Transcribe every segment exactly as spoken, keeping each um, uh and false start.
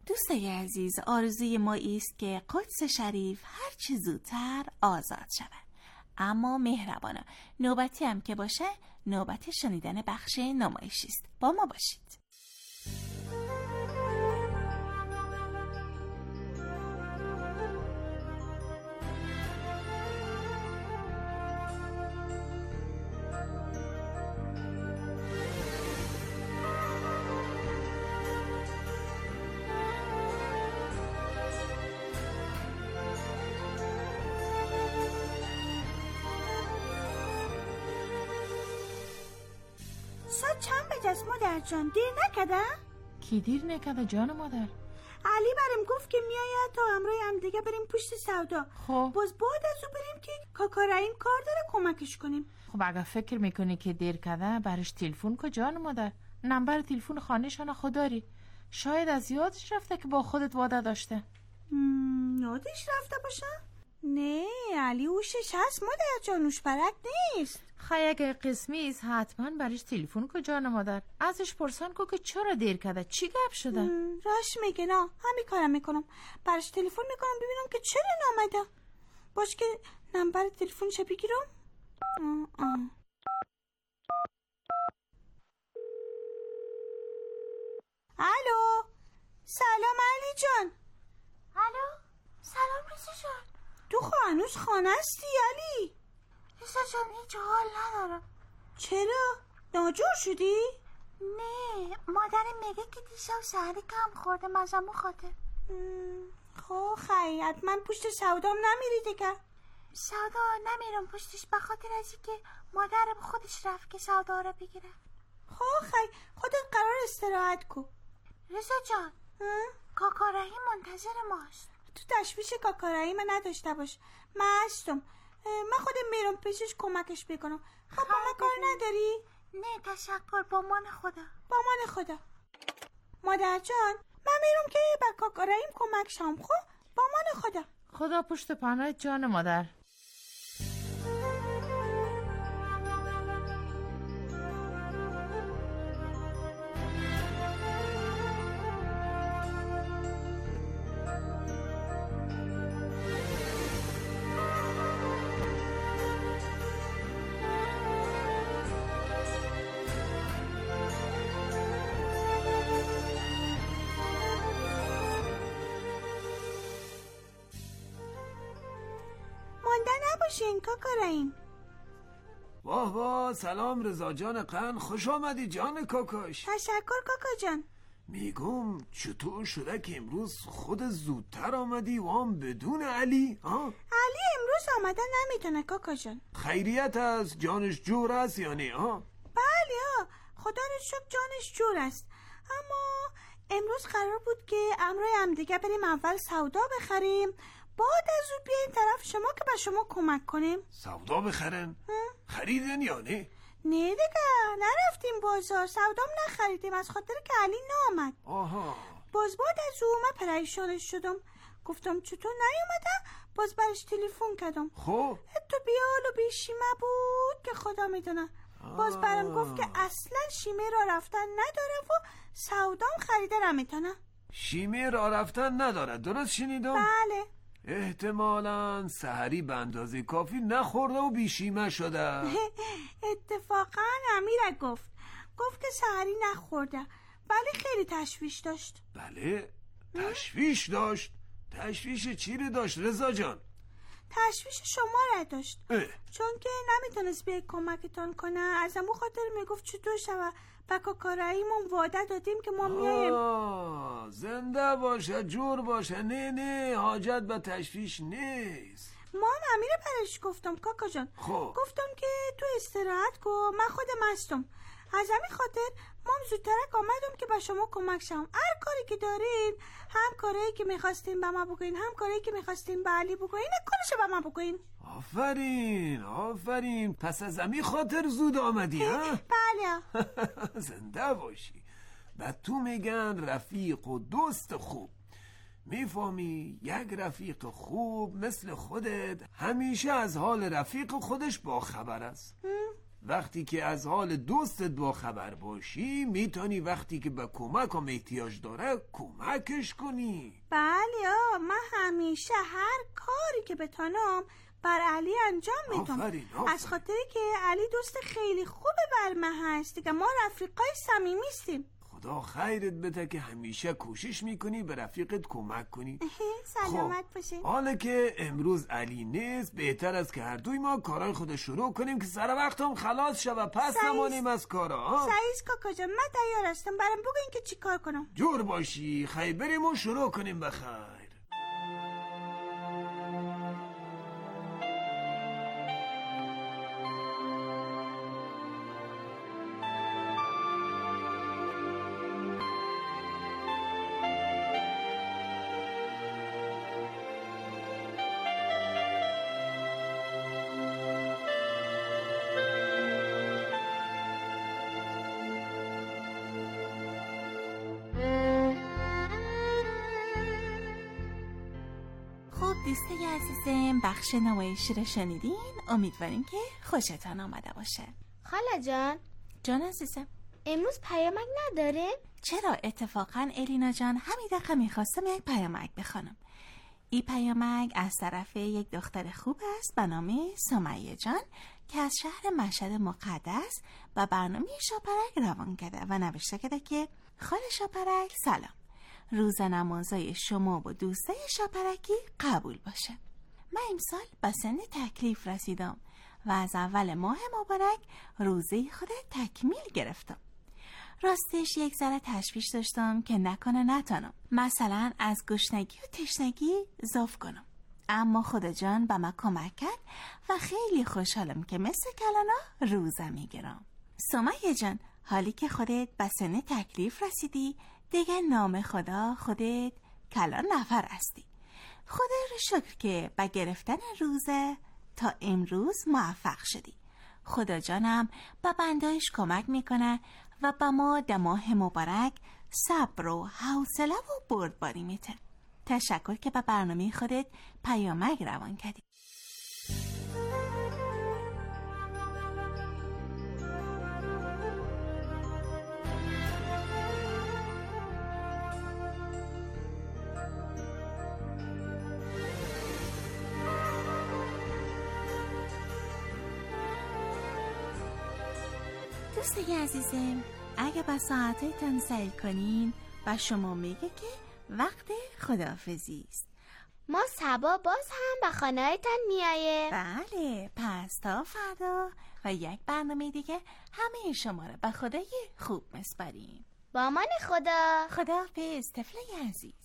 دوستای عزیز، آرزوی ما ایست که قدس شریف هر چه زودتر آزاد شود. اما مهربانا، نوبتی هم که باشه نوبت شنیدن بخش نمایشی است. با ما باشید. ساعت چند بجاست مادر جان؟ دیر نکده؟ کی دیر نکده جان مادر؟ علی برم گفت که میاید تا امروی هم دیگه بریم پشت سودا. خب باز بعد از او بریم که کاکا رحیم کار داره کمکش کنیم. خب اگه فکر میکنی که دیر کده برش تلفن کو جان مادر. نمبر تلفن خانه‌شان خودداری. شاید از یادش رفته که با خودت وعده داشته. یادش رفته باشه؟ نه علی اوشش هست مادر جانوش برک نیست. خیلی اگه قسمی است حتما برش تلفن کو جان مادر. ازش پرسان کو که چرا دیر کرده، چی گپ شده؟ راش میگه نه، همین کارم میکنم. برش تلفن میکنم ببینم که چرا نامده. باش که نمبر تلفنش بگیرم. آه آه. الو سلام علی جان. الو سلام ریزا جان. تو هنوز خانه هستی علی؟ ریزا جان هیچ حال ندارم. چرا؟ ناجور شدی؟ نه مادرم میگه که دیشب سحری کم خورده مزمو خاطر. خب خیلی حتما پشت سودام نمیری دیگه. سودا نمیرم پشتش به خاطر ازی که مادرم خودش رفت که سودا رو بگیره. خب خیلی خودت قرار استراحت کو. رضا جان کاکا رحیم منتظر ماست. تو تشویش کاکا رحیم نداشته باش، من هستم. من خودم میرم پیشش کمکش بکنم. خب با من کار نداری؟ نه تشکر، با من خدا. با من خدا. مادر جان من میرم که به کاکا رحیم کمک شم. خب با من خدا. خدا پشت پناه جان مادر. نباشین کاکا رحیم. واه واه سلام رضا جان قن، خوش آمدی جان کاکاش. تشکر کاکا جان. میگم چطور شده که امروز خود زودتر آمدی و هم بدون علی؟ ها؟ علی امروز آمده نمیتونه کاکا جان. خیریت است؟ جانش جور است یا نه؟ ها؟ بله ها خدا رو شکر جانش جور است. اما امروز قرار بود که امروز هم دیگه بریم اول سودا بخریم، بعد از او بیایم طرف شما که به شما کمک کنیم. سودا بخرن؟ خریدن یا نه؟ نه دیگه نرفتیم بازار، سودام نخریدیم از خاطر که علی نامد. آها. باز بعد از او من پریشانش شدم، گفتم چطور نیومده، باز برش تلفن کردم. خب تو بیال و بیشیمه بود که خدا میدونه. باز برم گفت که اصلا شیمه را رفتن نداره و سودام خریده نمیتونه. شیمه را رفتن نداره، درست شنیدم؟ بله. احتمالاً سحری به اندازه کافی نخورده و بیشیمه شده. اتفاقا امیر گفت گفت که سحری نخورده ولی خیلی تشویش داشت. بله تشویش داشت؟ تشویش چی رو داشت رضا جان؟ تشویش شما را داشت اه. چون که نمیتونست به کمکتان کنه. از امو خاطر میگفت چطور شوه و کاکا رحیمون وعده دادیم که ما میایم. زنده باشه جور باشه. نه نه حاجت به تشویش نیست. ما امیر پرش گفتم کاکا جان. خب گفتم که تو استراحت کو، من خودم هستم. از همین خاطر ما زودترک آمدم که به شما کمک شم. هر کاری که دارین، هم کاری که میخواستین به ما بگوین، هم کاری که میخواستین به علی بگوین، کارشو به ما بگوین. آفرین آفرین. پس از همین خاطر زود آمدی ها؟ بله. زنده باشی. بعد تو میگن رفیق و دوست خوب. میفهمی یک رفیق خوب مثل خودت همیشه از حال رفیق خودش با خبر است. وقتی که از حال دوستت با خبر باشی میتونی وقتی که به کمک هم احتیاج داره کمکش کنی. بله آه، من همیشه هر کاری که بتونم بر علی انجام میدم. آفرین آفرین. از خاطری که علی دوست خیلی خوبه بر من هست دیگه، ما رفیقای صمیمی هستیم. خدا خیرت بده که همیشه کوشش میکنی به رفیقت کمک کنی. سلامت باشین. حالا که امروز علی نیست بهتر است که هر دوی ما کارهای خود شروع کنیم که سر وقت هم خلاص شه و پس نمانیم از کارا. سعیز کاکا جان من تیار هستم، برام بگوین که چی کار کنم. جور باشی، خیلی بریم و شروع کنیم بخیر. دوستای عزیزم، بخش نمایشی رو شنیدین؟ امیدواریم که خوشتان آمده باشه. خاله جان. جان عزیزم، امروز پیامک نداره؟ چرا؟ اتفاقا الینا جان همین دقیقه میخواستم یک پیامک بخونم. این پیامک از طرف یک دختر خوب است به نام سمیه جان که از شهر مشهد مقدس و برنامه شاپرک روان کرده و نوشته کرده که خاله شاپرک سلام، روز نمازای شما و دوستای شاپرکی قبول باشه. من امسال به سن تکلیف رسیدم و از اول ماه مبارک روزه خود تکمیل گرفتم. راستش یک ذره تشویش داشتم که نکنه نتانم مثلا از گشنگی و تشنگی ضعف کنم، اما خدا جان به من کمک کرد و خیلی خوشحالم که مثل کلانا روزه میگیرم. سمیه جان، حالی که خودت به سن تکلیف رسیدی دیگه نام خدا خودت کلان نفر هستی. خدا رو شکر که به گرفتن روزه تا امروز موفق شدی. خدا جانم به بندایش کمک میکنه و به ما در ماه مبارک صبر و حوصله و بردباری میده. تشکر که به برنامه خودت پیامک روان کردی. دوستای عزیزم، اگه با ساعتایتان سیر کنین و شما میگه که وقت خداحافظی است. ما صبا باز هم به خانه‌تان میایه. بله، پس تا فردا و یک برنامه دیگه همه شما رو به خدای خوب مسپاریم. با امان خدا. خداحافظ طفلای عزیز.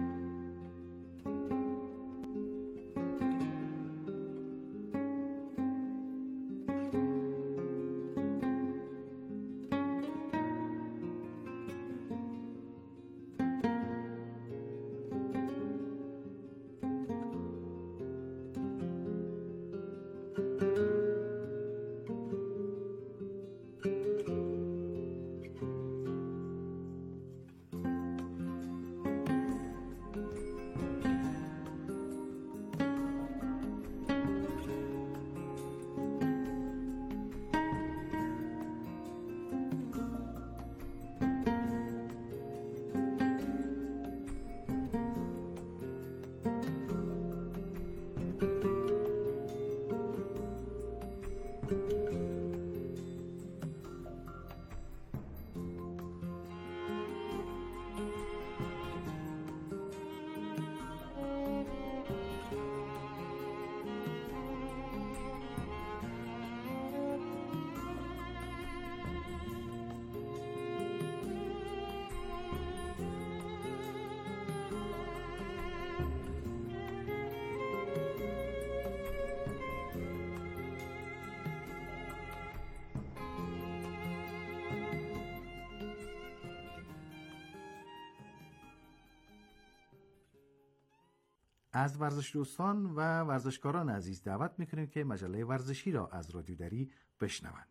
از ورزش دوستان و ورزشکاران عزیز دعوت میکنیم که مجله ورزشی را از رادیو دری بشنوند.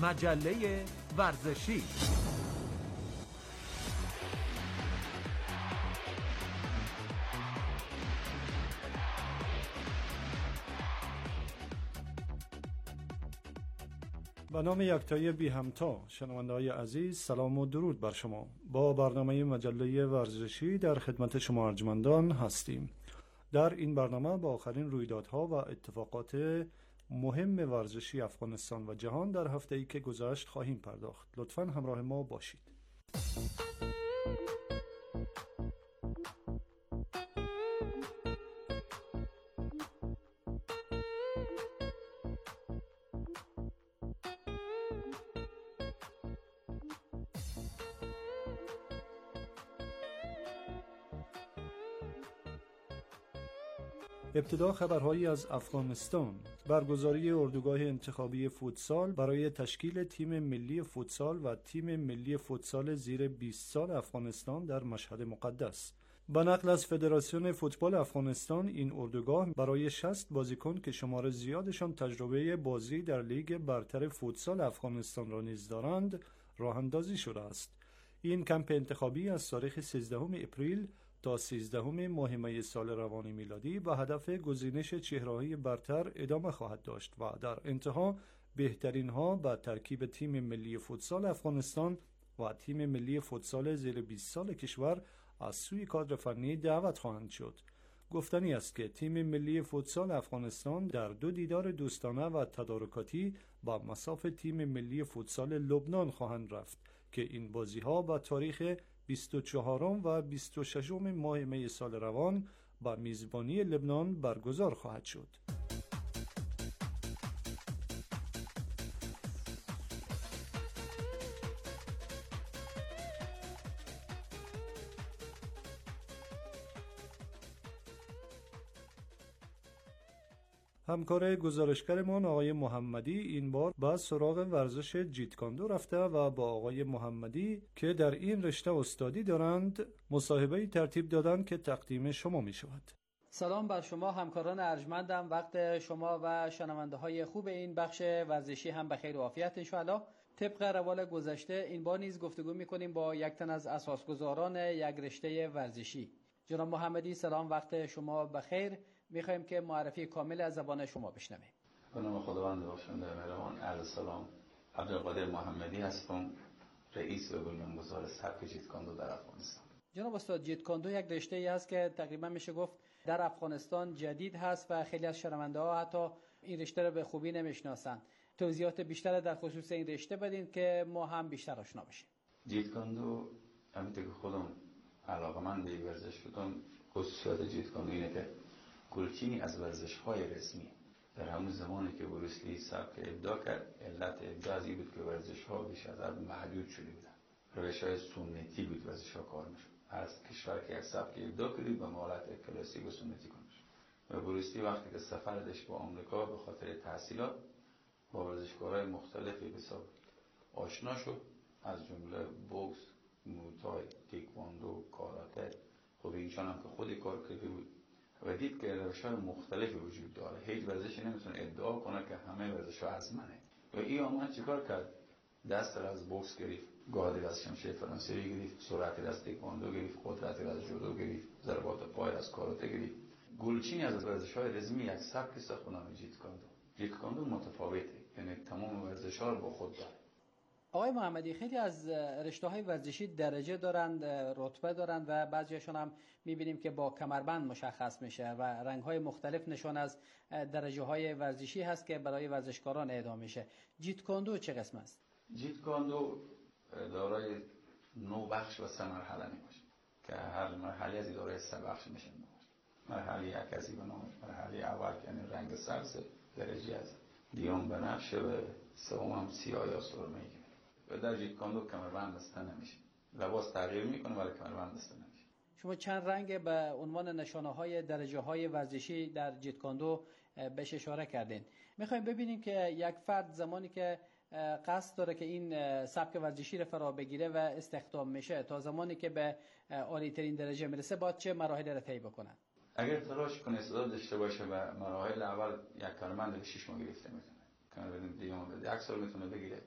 مجله ورزشی. به نام یکتایی بی همتا، شنونده‌های عزیز، سلام و درود بر شما. با برنامه مجله ورزشی در خدمت شما ارجمندان هستیم. در این برنامه با آخرین رویدادها و اتفاقات مهم ورزشی افغانستان و جهان در هفته‌ای که گذشت خواهیم پرداخت. لطفاً همراه ما باشید. ابتدا خبرهایی از افغانستان. برگزاری اردوگاه انتخابی فوتسال برای تشکیل تیم ملی فوتسال و تیم ملی فوتسال زیر بیست سال افغانستان در مشهد مقدس. به نقل از فدراسیون فوتبال افغانستان، این اردوگاه برای شصت بازیکن که شمار زیادشان تجربه بازی در لیگ برتر فوتسال افغانستان را نیز دارند، راه اندازی شده است. این کمپ انتخابی از تاریخ سیزدهم اپریل تا سیزدهم ماه می سال روان میلادی با هدف گزینش چهره‌های برتر ادامه خواهد داشت و در انتها بهترین ها به ترکیب تیم ملی فوتسال افغانستان و تیم ملی فوتسال زیر بیست سال کشور از سوی کادر فنی دعوت خواهند شد. گفتنی است که تیم ملی فوتسال افغانستان در دو دیدار دوستانه و تدارکاتی با مصاف تیم ملی فوتسال لبنان خواهند رفت که این بازی‌ها با تاریخ بیست و چهارم و بیست و ششم ماه می سال روان با میزبانی لبنان برگزار خواهد شد. همکار گزارشگرمان آقای محمدی این بار با سراغ ورزش جیتکاندو رفته و با آقای محمدی که در این رشته استادی دارند مصاحبه‌ای ترتیب دادند که تقدیم شما می شود. سلام بر شما همکاران ارجمندم. وقت شما و شنونده های خوب این بخش ورزشی هم بخیر و عافیت انشاءالله. طبق روال گذشته این بار نیز گفتگو می کنیم با یک تن از اساسگزاران یک رشته ورزشی. جناب محمدی سلام، وقت شما بخیر. میخوایم که معرفی کامل از زبان شما بشنویم. به نام خداوند بخشنده مهربان. عرض سلام، عبدالقادر محمدی هستم، رئیس و بنیانگذار سبک جیتکاندو در افغانستان. جناب استاد، جیتکاندو یک رشته ای است که تقریبا میشه گفت در افغانستان جدید هست و خیلی از شنونده ها حتی این رشته را به خوبی نمیشناسند. توضیحات بیشتر در خصوص این رشته بدین که ما هم بیشتر آشنا بشیم. جیتکاندو همونطور که خودم علاقه‌مند به ورزش شدم، خصوصیات جیتکاندو اینه که گلچینی از ورزش‌های رسمی در همون زمانی که بروس لی سبک ابداع کرد، علت ابداع از این بود که ورزش‌ها بیش از حد محدود شده بودن. روش‌های سنتی بود ورزش‌ها کار می‌شد. از کشور که یک سبک ابداع کردی به حالت کلاسیک و سنتی کنش. و بروس لی وقتی که سفر داشت با آمریکا به خاطر تحصیلات با ورزشکارهای مختلفی به حساب آشنا شد، از جمله بوکس، موتای، تیکواندو، کاراته. خب اینشان هم که خودی کار کرده بود و دید که روش‌های مختلفی وجود داره. هیچ ورزشی نمیتونه ادعا کنه که همه ورزش‌ها از منه. و این آمد چیکار کرد؟ دست را از بوکس گرفت، گادی از شمشیر فرانسوی گرفت، سرعتی از تکواندو گرفت، قدرتی از جودو گرفت، ضربات پای از کاراته گرفت. گلچینی از ورزش‌های رسمی یک سبک ساخت به نام جیتکاندو. جیتکاندو متفاوته، یعنی تمام ورزش‌ها رو با خود داره. آقای محمدی، خیلی از رشته‌های ورزشی درجه دارند، رتبه دارند و بعضیشون هم می‌بینیم که با کمربند مشخص میشه و رنگ‌های مختلف نشان از درجه‌های ورزشی هست که برای ورزشکاران اعطا میشه. جیتکاندو چه قسم است؟ جیتکاندو دارای نه بخش و سه مرحله میباشه که هر مرحله از دارای سه بخش میشه. مرحله یک از این بنام مرحله اول که یعنی رنگ سبز درجه است، دیوم بنفشه و سوم هم سیاه یا سرمه میگیره. و در جیتکاندو کمربند بسته نمیشه. لباس تغییر میکنه ولی کمربند بسته نمیشه. شما چند رنگ به عنوان نشانه‌های درجه‌های ورزشی در جیتکاندو بهش اشاره کردین. میخوایم ببینیم که یک فرد زمانی که قصد داره که این سبک ورزشی رو فرا بگیره و استخدام میشه تا زمانی که به عالی‌ترین درجه میرسه باید چه مراحلی رو طی بکنه؟ اگر تلاش کنه استعداد داشته باشه و مراحل اول یک کارمند به شش ماه گرفته میتونه. کارمند دیگه یک سال میتونه بگیره.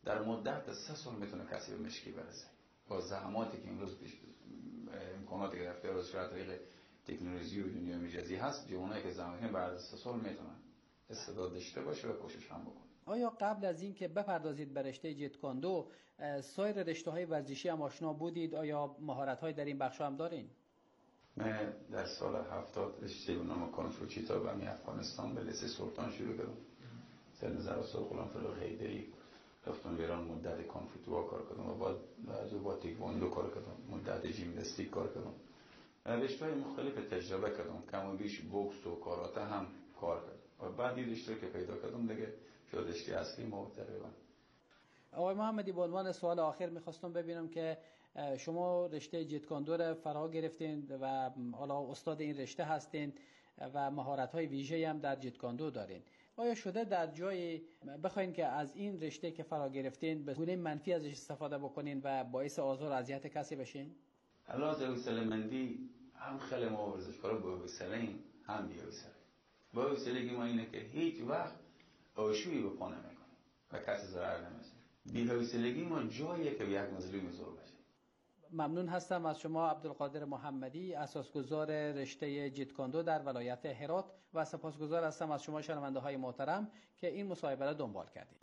در مدت سه سال میتونه کسی به مشکی برسه با زحماتی که امروز امکاناتی که در اختیار شده طریق تکنولوژی و دنیا مجازی هست. جوانایی که زحمت بعد از سه سال میتونن استعداد داشته باشه و کوشش هم بکنه. آیا قبل از این که بپردازید به رشته جیت کاندو سایر رشته‌های ورزشی هم آشنا بودید؟ آیا مهارت‌های در این بخش هم دارین؟ من در سال هفتاد رشته به نام کانفوچیتا و می افغانستان به لیسه سلطان شروع کردم. سر نظر استاد غلام فروغ حیدری رفتم ایران، مدت کانفوتوا کار کردم و بعد از با تکواندو کار کردم، مدت ژیمناستیک کار کردم. رشته‌های مختلف تجربه کردم، کم و بیش بوکس و کاراته هم کار کردم و بعد این رشته که پیدا کردم دیگه شد رشته اصلی ما تقریبا. آقای محمدی، به عنوان سوال آخر میخواستم ببینم که شما رشته جیت کاندو را فرا گرفتین و حالا استاد این رشته هستین و مهارت‌های ویژه‌ای هم در جیت کاندو دارین. آیا شده در جای بخواین که از این رشته که فرا گرفتین به گونه منفی ازش استفاده بکنین و باعث آزار و اذیت کسی بشین؟ علاوه بر حوصله‌مندی هم خیلی ما ورزشکارا با حوصله‌ایم، هم بی حوصله. با حوصلگی ما اینه که هیچ وقت آشوبی به پا نمی‌کنیم و کسی ضرر نمی‌رسه. بی حوصلگی ما جاییه که یک مظلوم ظلم بشه. ممنون هستم از شما عبدالقادر محمدی، اساسگزار رشته جیت کاندو در ولایت هرات، و سپاسگزار هستم از شما شنونده های محترم که این مصاحبه را دنبال کردید.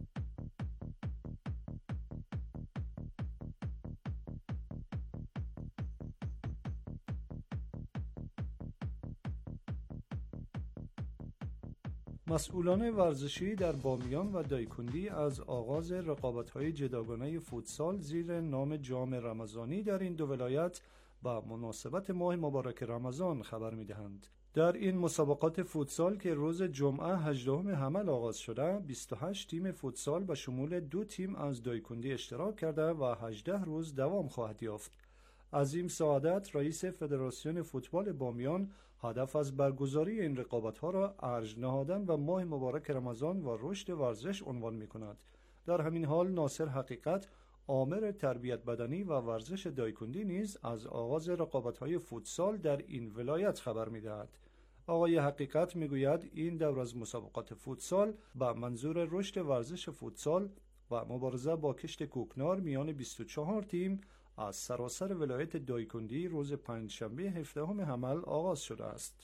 مسئولان ورزشی در بامیان و دایکندی از آغاز رقابت‌های جداگانه فوتسال زیر نام جام رمضانی در این دو ولایت با مناسبت ماه مبارک رمضان خبر می‌دهند. در این مسابقات فوتسال که روز جمعه هجدهم حمل آغاز شده، بیست و هشت تیم فوتسال به شمول دو تیم از دایکندی اشتراک کرده و هجده روز دوام خواهد یافت. عظیم سعادت، رئیس فدراسیون فوتبال بامیان، هدف از برگزاری این رقابت‌ها را ارج نهادن و ماه مبارک رمضان و رشد ورزش عنوان می‌کند. در همین حال ناصر حقیقت، آمر تربیت بدنی و ورزش دایکندی نیز از آغاز رقابت‌های فوتسال در این ولایت خبر می‌دهد. آقای حقیقت می‌گوید این دور از مسابقات فوتسال به منظور رشد ورزش فوتسال و مبارزه با کشت کوکنار میان بیست و چهار تیم از سراسر ولایت دایکندی روز پنجشنبه هفدهم حمل آغاز شده است.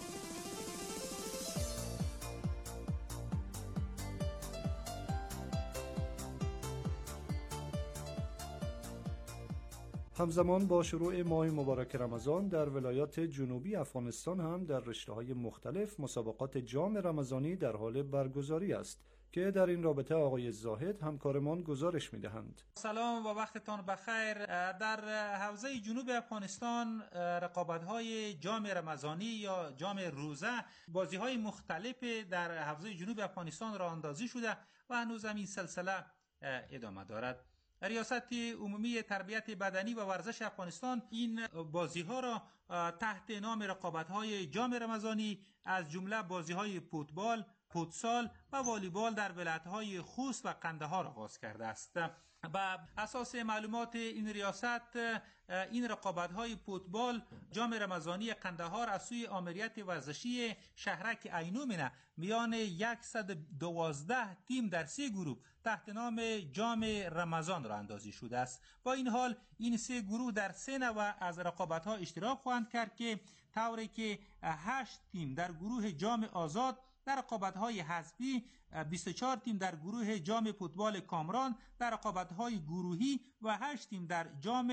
همزمان با شروع ماه مبارک رمضان در ولایات جنوبی افغانستان هم در رشته‌های مختلف مسابقات جام رمضانی در حال برگزاری است که در این رابطه آقای زاهد همکارمان گزارش می‌دهند. سلام و وقتتان بخیر. در حوزه جنوب افغانستان رقابت‌های جام رمضانی یا جام روزه، بازی‌های مختلف در حوزه جنوب افغانستان راه اندازی شده و هنوز هم این سلسله ادامه دارد. ریاست عمومی تربیت بدنی و ورزش افغانستان این بازی‌ها را تحت نام رقابت‌های جام رمضانی از جمله بازی‌های فوتبال، فوتسال و والیبال در ولایت‌های خوست و قندهار آغاز کرده است. بر اساس معلومات این ریاست، این رقابت‌های فوتبال جام رمضانی قندهار از سوی آمریت ورزشی شهرک اینومنه میان صد و دوازده تیم در سه گروه تحت نام جام رمضان را اندازی شده است. با این حال این سه گروه در سه نوع از رقابت‌ها اشتراک خواهند کرد که طوری که هشت تیم در گروه جام آزاد در رقابت‌های حذفی، بیست و چهار تیم در گروه جام فوتبال کامران در رقابت‌های گروهی و هشت تیم در جام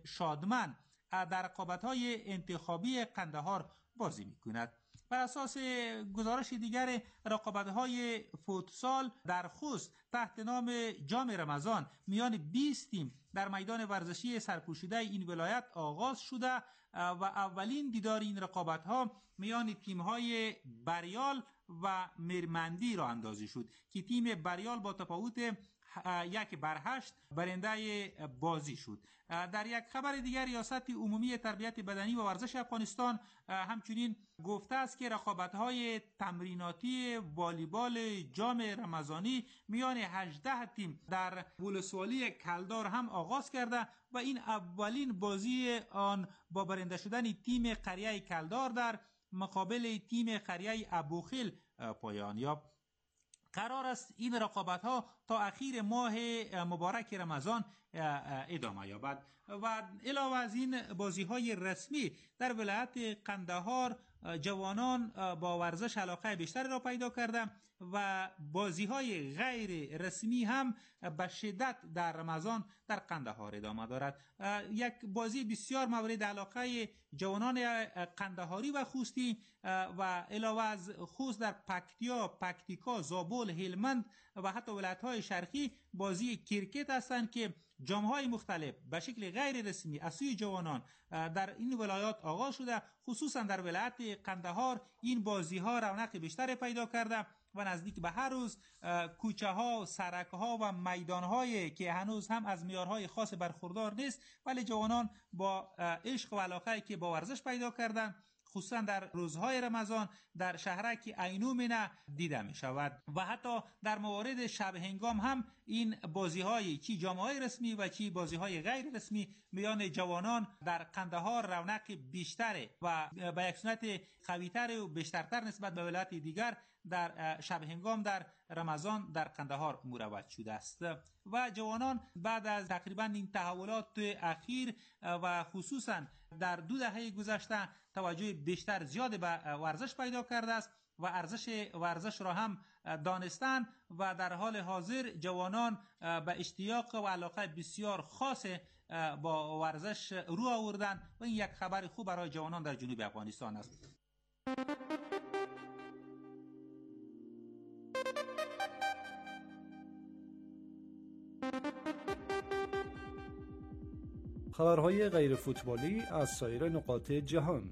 شادمن در رقابت‌های انتخابی قندهار بازی می‌کند. بر اساس گزارش دیگر، رقابت‌های فوتسال در خوست تحت نام جام رمضان میان بیست تیم در میدان ورزشی سرپوشیده این ولایت آغاز شده و اولین دیدار این رقابت‌ها میان تیم‌های بریال و مرمندی را اندازی شد که تیم بریال با تفاوت یک بر هشت برنده بازی شد. در یک خبر دیگر، ریاست عمومی تربیت بدنی و ورزش افغانستان همچنین گفته است که رقابت‌های تمریناتی والیبال جام رمضانی میان هجده تیم در ولسوالی کلدار هم آغاز کرده و این اولین بازی آن با برنده شدن تیم قریه کلدار در مقابل تیم قریه ابوخیل پایان یافت. قرار است این رقابت ها تا اخیر ماه مبارک رمضان ادامه یابد. و علاوه از این بازی های رسمی در ولایت قندهار جوانان با ورزش علاقه بیشتری را پیدا کرده و بازی های غیر رسمی هم به شدت در رمضان در قندهار ادامه دارد. یک بازی بسیار مورد علاقه جوانان قندهاری و خوستی و علاوه از خوست در پکتیا، پکتیکا، زابل، هلمند و حتی ولایت های شرقی بازی کرکت هستند که جام‌های مختلف به شکل غیر رسمی از سوی جوانان در این ولایات آغاز شده. خصوصا در ولایت قندهار این بازی‌ها رونق بیشتر پیدا کرده و نزدیک به هر روز کوچه‌ها، سرک‌ها و میدان‌هایی که هنوز هم از معیارهای خاص برخوردار نیست، ولی جوانان با عشق و علاقه‌ای که با ورزش پیدا کردن، خصوصا در روزهای رمضان در شهرک اینومنه دیده می شود و حتی در موارد شب هنگام هم این بازی های چی جامعه رسمی و چی بازی های غیر رسمی میان جوانان در قندهار رونق بیشتره و به یک سنت قوی‌تر و بیشترتر نسبت به ولایت دیگر در شب هنگام در رمضان در قندهار مروج شده است و جوانان بعد از تقریبا این تحولات اخیر و خصوصا در دو دهه گذشته توجه بیشتر زیاد به ورزش پیدا کرده است و ارزش ورزش را هم دانستن و در حال حاضر جوانان به اشتیاق و علاقه بسیار خاص با ورزش رو آوردن و این یک خبر خوب برای جوانان در جنوب افغانستان است. خبرهای غیر فوتبالی از سایر نقاط جهان.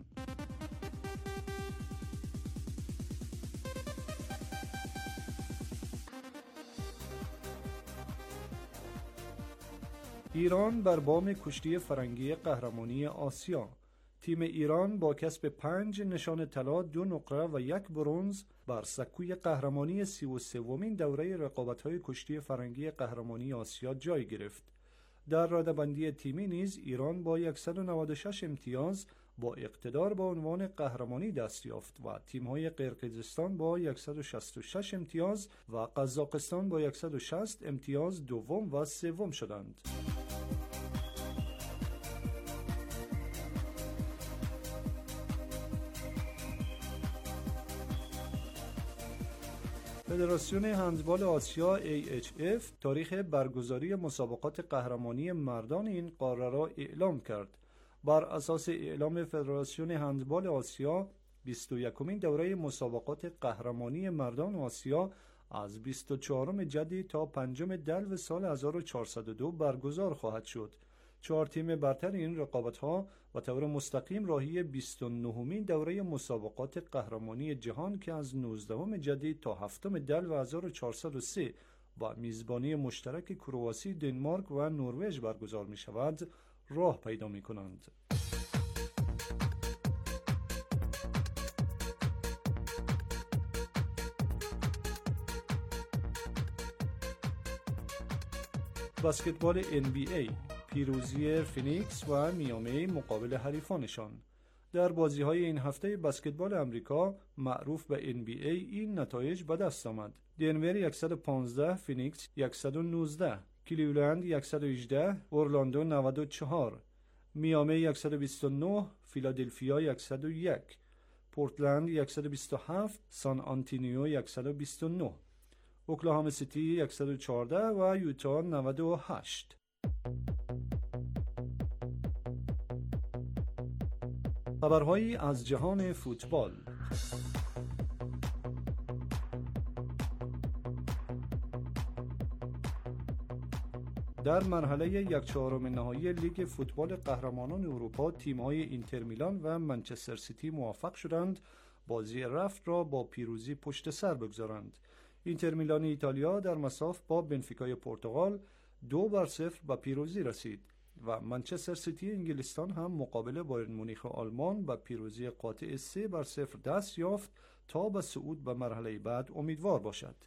ایران بر بام کشتی فرنگی قهرمانی آسیا. تیم ایران با کسب پنج نشان طلا، دو نقره و یک برنز بر سکوی قهرمانی سی و سومین دوره رقابت‌های کشتی فرنگی قهرمانی آسیا جای گرفت. در رده‌بندی تیمی نیز ایران با صد و نود و شش امتیاز با اقتدار به عنوان قهرمانی دست یافت و تیم‌های قرقیزستان با صد و شصت و شش امتیاز و قزاقستان با صد و شصت امتیاز دوم و سوم شدند. فدراسیون هندبال آسیا ای اچ اف تاریخ برگزاری مسابقات قهرمانی مردان این قاره را اعلام کرد. بر اساس اعلام فدراسیون هندبال آسیا، بیست و یکمین دوره مسابقات قهرمانی مردان آسیا از بیست و چهارم جدی تا پنجم دلو سال هزار و چهارصد و دو برگزار خواهد شد. چهار تیم برتر این رقابت‌ها و طور مستقیم راهی بیست و نهمین دوره مسابقات قهرمانی جهان که از نوزدهم جدید تا هفتم دلو هزار و چهارصد و سه با میزبانی مشترک کرواسی، دنمارک و نروژ برگزار می شود راه پیدا می کنند. بسکتبال ان بی ای، پیروزی فینیکس و میامی مقابل حریفانشان. در بازی‌های این هفته بسکتبال امریکا معروف به ان بی ای این نتایج به دست آمد: دنور صد و پانزده، فینیکس صد و نوزده، کلیولند صد و هجده، اورلاندو نود و چهار، میامی صد و بیست و نه، فیلادلفیا صد و یک، پورتلند صد و بیست و هفت، سان آنتونیو صد و بیست و نه، اوکلاهاما سیتی صد و چهارده و یوتا نود و هشت. خبرهایی از جهان فوتبال. در مرحله یک چهارم نهایی لیگ فوتبال قهرمانان اروپا تیم‌های اینتر میلان و منچستر سیتی موفق شدند بازی رفت را با پیروزی پشت سر بگذارند. اینتر میلان ایتالیا در مساف با بنفیکای پرتغال دو بر صفر به پیروزی رسید و منچستر سیتی انگلستان هم مقابل بایرن مونیخ آلمان به پیروزی قاطع سه بر صفر دست یافت تا به صعود به مرحله بعد امیدوار باشد.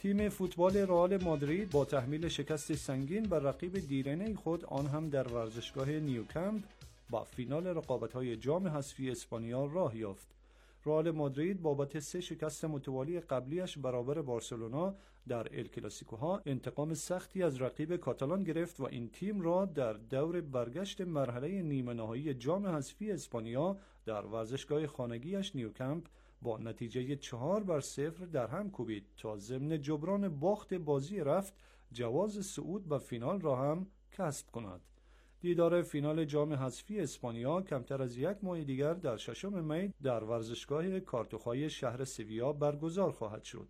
تیم فوتبال رئال مادرید با تحمیل شکست سنگین بر رقیب دیرینه خود، آن هم در ورزشگاه نیوکمپ، با فینال رقابت‌های جام حذفی اسپانیا راه یافت. رئال مادرید بابت سه شکست متوالی قبلیش برابر بارسلونا در ال کلاسیکوها انتقام سختی از رقیب کاتالان گرفت و این تیم را در دور برگشت مرحله نیمه نهایی جام حذفی اسپانیا در ورزشگاه خانگیش نیوکمپ با نتیجه چهار بر صفر در هم کوبید تا ضمن جبران باخت بازی رفت جواز صعود به فینال را هم کسب کند. دیدار فینال جام حذفی اسپانیا کمتر از یک ماه دیگر در ششم می در ورزشگاه کارتوخای شهر سویا برگزار خواهد شد.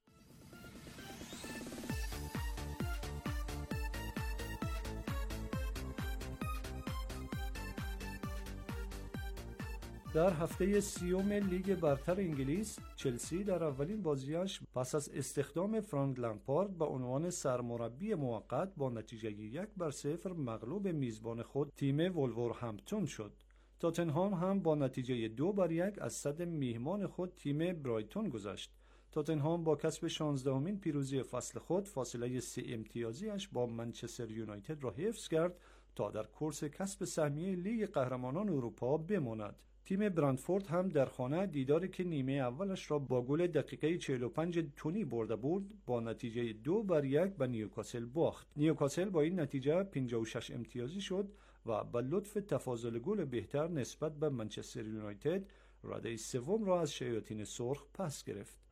در هفته سیوم لیگ برتر انگلیس، چلسی در اولین بازیش پس از استخدام فرانک لمپارد به عنوان سرمربی موقت با نتیجه یک بر صفر مغلوب میزبان خود تیم وولورهمپتون شد. تاتنهام هم با نتیجه دو بر یک از صد میهمان خود تیم برایتون گذشت. تاتنهام با کسب شانزدهمین پیروزی فصل خود فاصله سه امتیازیش با منچستر یونایتد را حفظ کرد تا در کورس کسب سهمیه لیگ قهرمانان اروپا بماند. تیم برندفورد هم در خانه دیداری که نیمه اولش را با گل دقیقه چهل و پنج تونی برده بود با نتیجه دو بر یک به نیوکاسل باخت. نیوکاسل با این نتیجه پنجاه و شش امتیازی شد و به لطف تفاضل گل بهتر نسبت به منچستر یونایتد رده سوم را از شیاطین سرخ پس گرفت.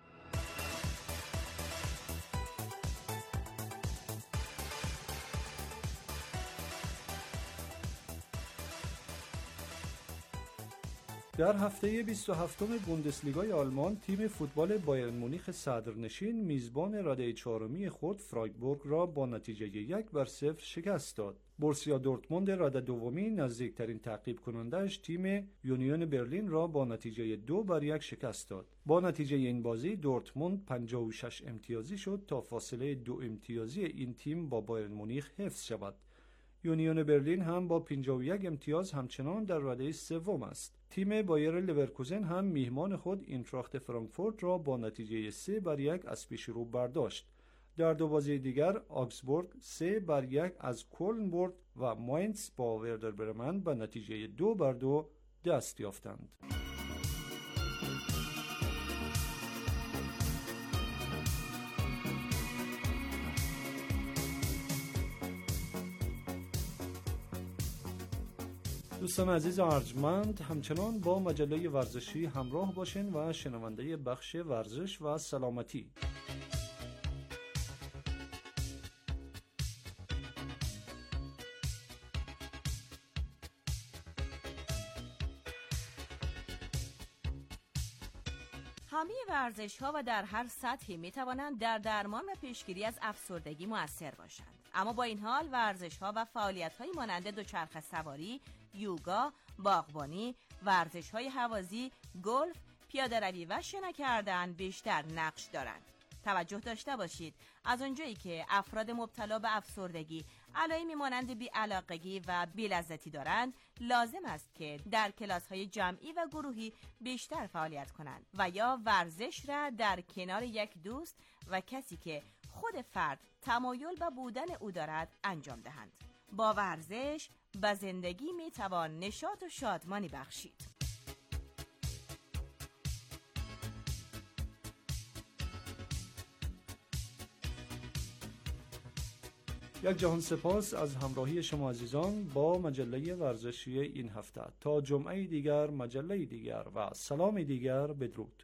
در هفته بیست و هفتم بوندسلیگای آلمان تیم فوتبال بایرن مونیخ صدرنشین میزبان رده چهارمی خود فرایبورگ را با نتیجه یک بر صفر شکست داد. بورسیا دورتموند رده دومی نزدیکترین تعقیب کنندش تیم یونیون برلین را با نتیجه دو بر یک شکست داد. با نتیجه این بازی دورتموند پنجاه و شش امتیازی شد تا فاصله دو امتیازی این تیم با بایرن مونیخ حفظ شود. یونیون برلین هم با پنجاه و یک امتیاز همچنان در رده سوم است. تیم بایر لورکوزن هم میهمان خود اینتراخت فرانکفورت را با نتیجه سه بر یک از پیش رو برداشت. در دو بازی دیگر آکسبورگ سه بر یک از کلن برد و ماینز با وردر برمن به نتیجه دو بر دو دست یافتند. دوستان عزیز ارجمند، همچنان با مجله ورزشی همراه باشین و شنونده بخش ورزش و سلامتی. همه ورزش ها و در هر سطحی می توانند در درمان و پیشگیری از افسردگی مؤثر باشند. اما با این حال ورزش ها و فعالیت های مانند دوچرخه سواری، یوگا، باغبانی، ورزش های هوازی، گلف، پیاده روی و شنا کردن بیشتر نقش دارند. توجه داشته باشید از اونجایی که افراد مبتلا به افسردگی علائمی مانند بی‌علاقگی و بی‌لذتی دارند، لازم است که در کلاس‌های جمعی و گروهی بیشتر فعالیت کنند و یا ورزش را در کنار یک دوست و کسی که خود فرد تمایل به بودن او دارد انجام دهند. با ورزش به زندگی میتوان نشاط و شادمانی بخشید. یک جهان سپاس از همراهی شما عزیزان با مجله ورزشی این هفته. تا جمعه دیگر، مجله دیگر و سلام دیگر، بدرود.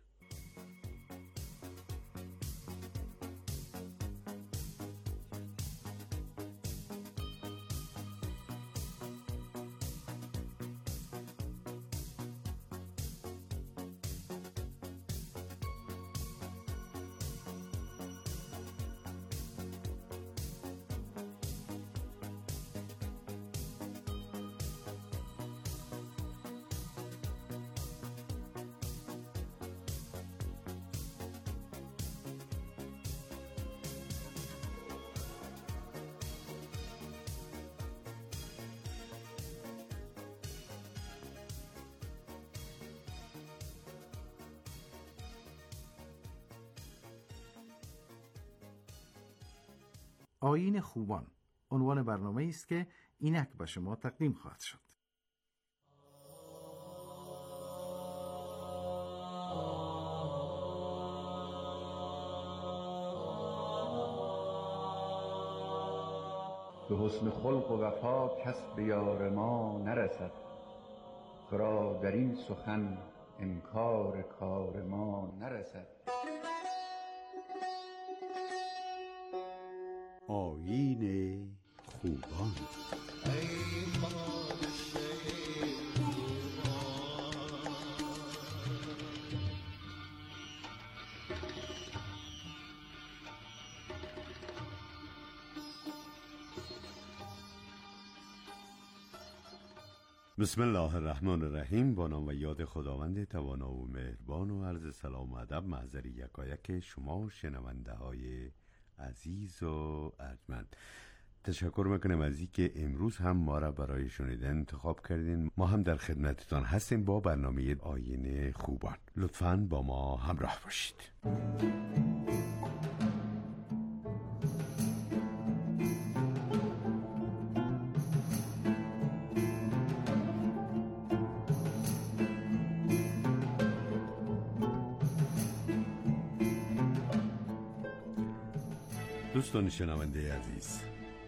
آیین خوبان عنوان برنامه است که اینک به شما تقدیم خواهد شد. به حسن خلق و وفا کس به یار ما نرسد، کرا در این سخن انکار کار ما نرسد. آیین خوبان. بسم الله الرحمن الرحیم. با نام و یاد خداوند توانا و مهربان و عرض سلام و ادب محضر یکایک شما شنونده های عزیز و ارجمند. تشکر میکنم از اینکه امروز هم ما را برای شنیدن انتخاب کردین. ما هم در خدمتتان هستیم با برنامه آیین خوبان. لطفاً با ما همراه باشید. دوستان شنونده عزیز،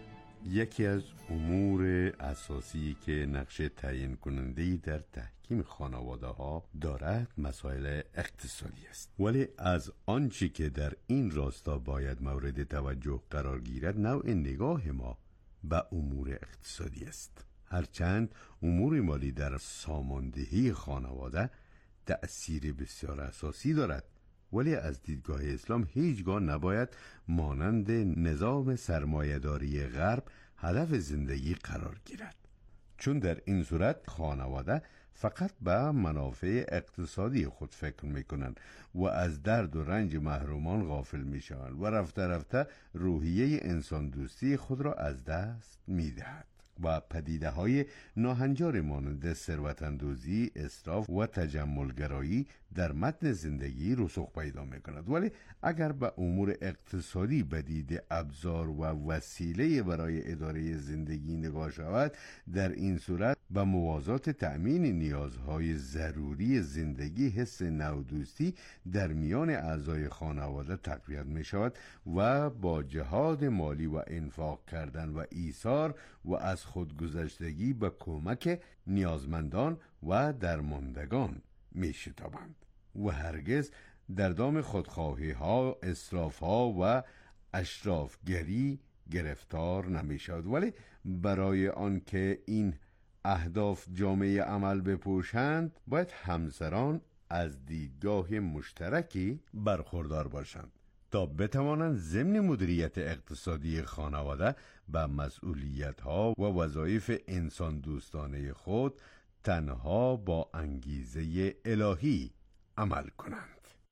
یکی از امور اساسی که نقش تعیین کننده‌ای در تحکیم خانواده ها دارد مسائل اقتصادی است. ولی از آنچه که در این راستا باید مورد توجه قرار گیرد نوع نگاه ما به امور اقتصادی است. هرچند امور مالی در ساماندهی خانواده تأثیر بسیار اساسی دارد، ولی از دیدگاه اسلام هیچگاه نباید مانند نظام سرمایه‌داری غرب هدف زندگی قرار گیرد، چون در این صورت خانواده فقط به منافع اقتصادی خود فکر میکنند و از درد و رنج محرومان غافل میشوند و رفته رفته روحیه انسان دوستی خود را از دست میدهد و پدیده های ناهنجار مانند ثروت‌اندوزی، اسراف و تجملگرایی در متن زندگی رسوخ پیدا می‌کند. ولی اگر به امور اقتصادی بدید ابزار و وسیله برای اداره زندگی نگاه شود، در این صورت به موازات تأمین نیازهای ضروری زندگی حس نودوستی در میان اعضای خانواده تقویت می‌شود و با جهاد مالی و انفاق کردن و ایثار و از خودگذشتگی به کمک نیازمندان و درماندگان می شتابند و هرگز در دام خودخواهی ها، اسراف ها و اشرافگری گرفتار نمی شود. ولی برای آنکه این اهداف جامعه عمل بپوشند، باید همسران از دیدگاه مشترکی برخوردار باشند تا بتوانند ضمن مدیریت اقتصادی خانواده به مسئولیت‌ها و وظایف انسان دوستانه خود تنها با انگیزه الهی عمل کنند.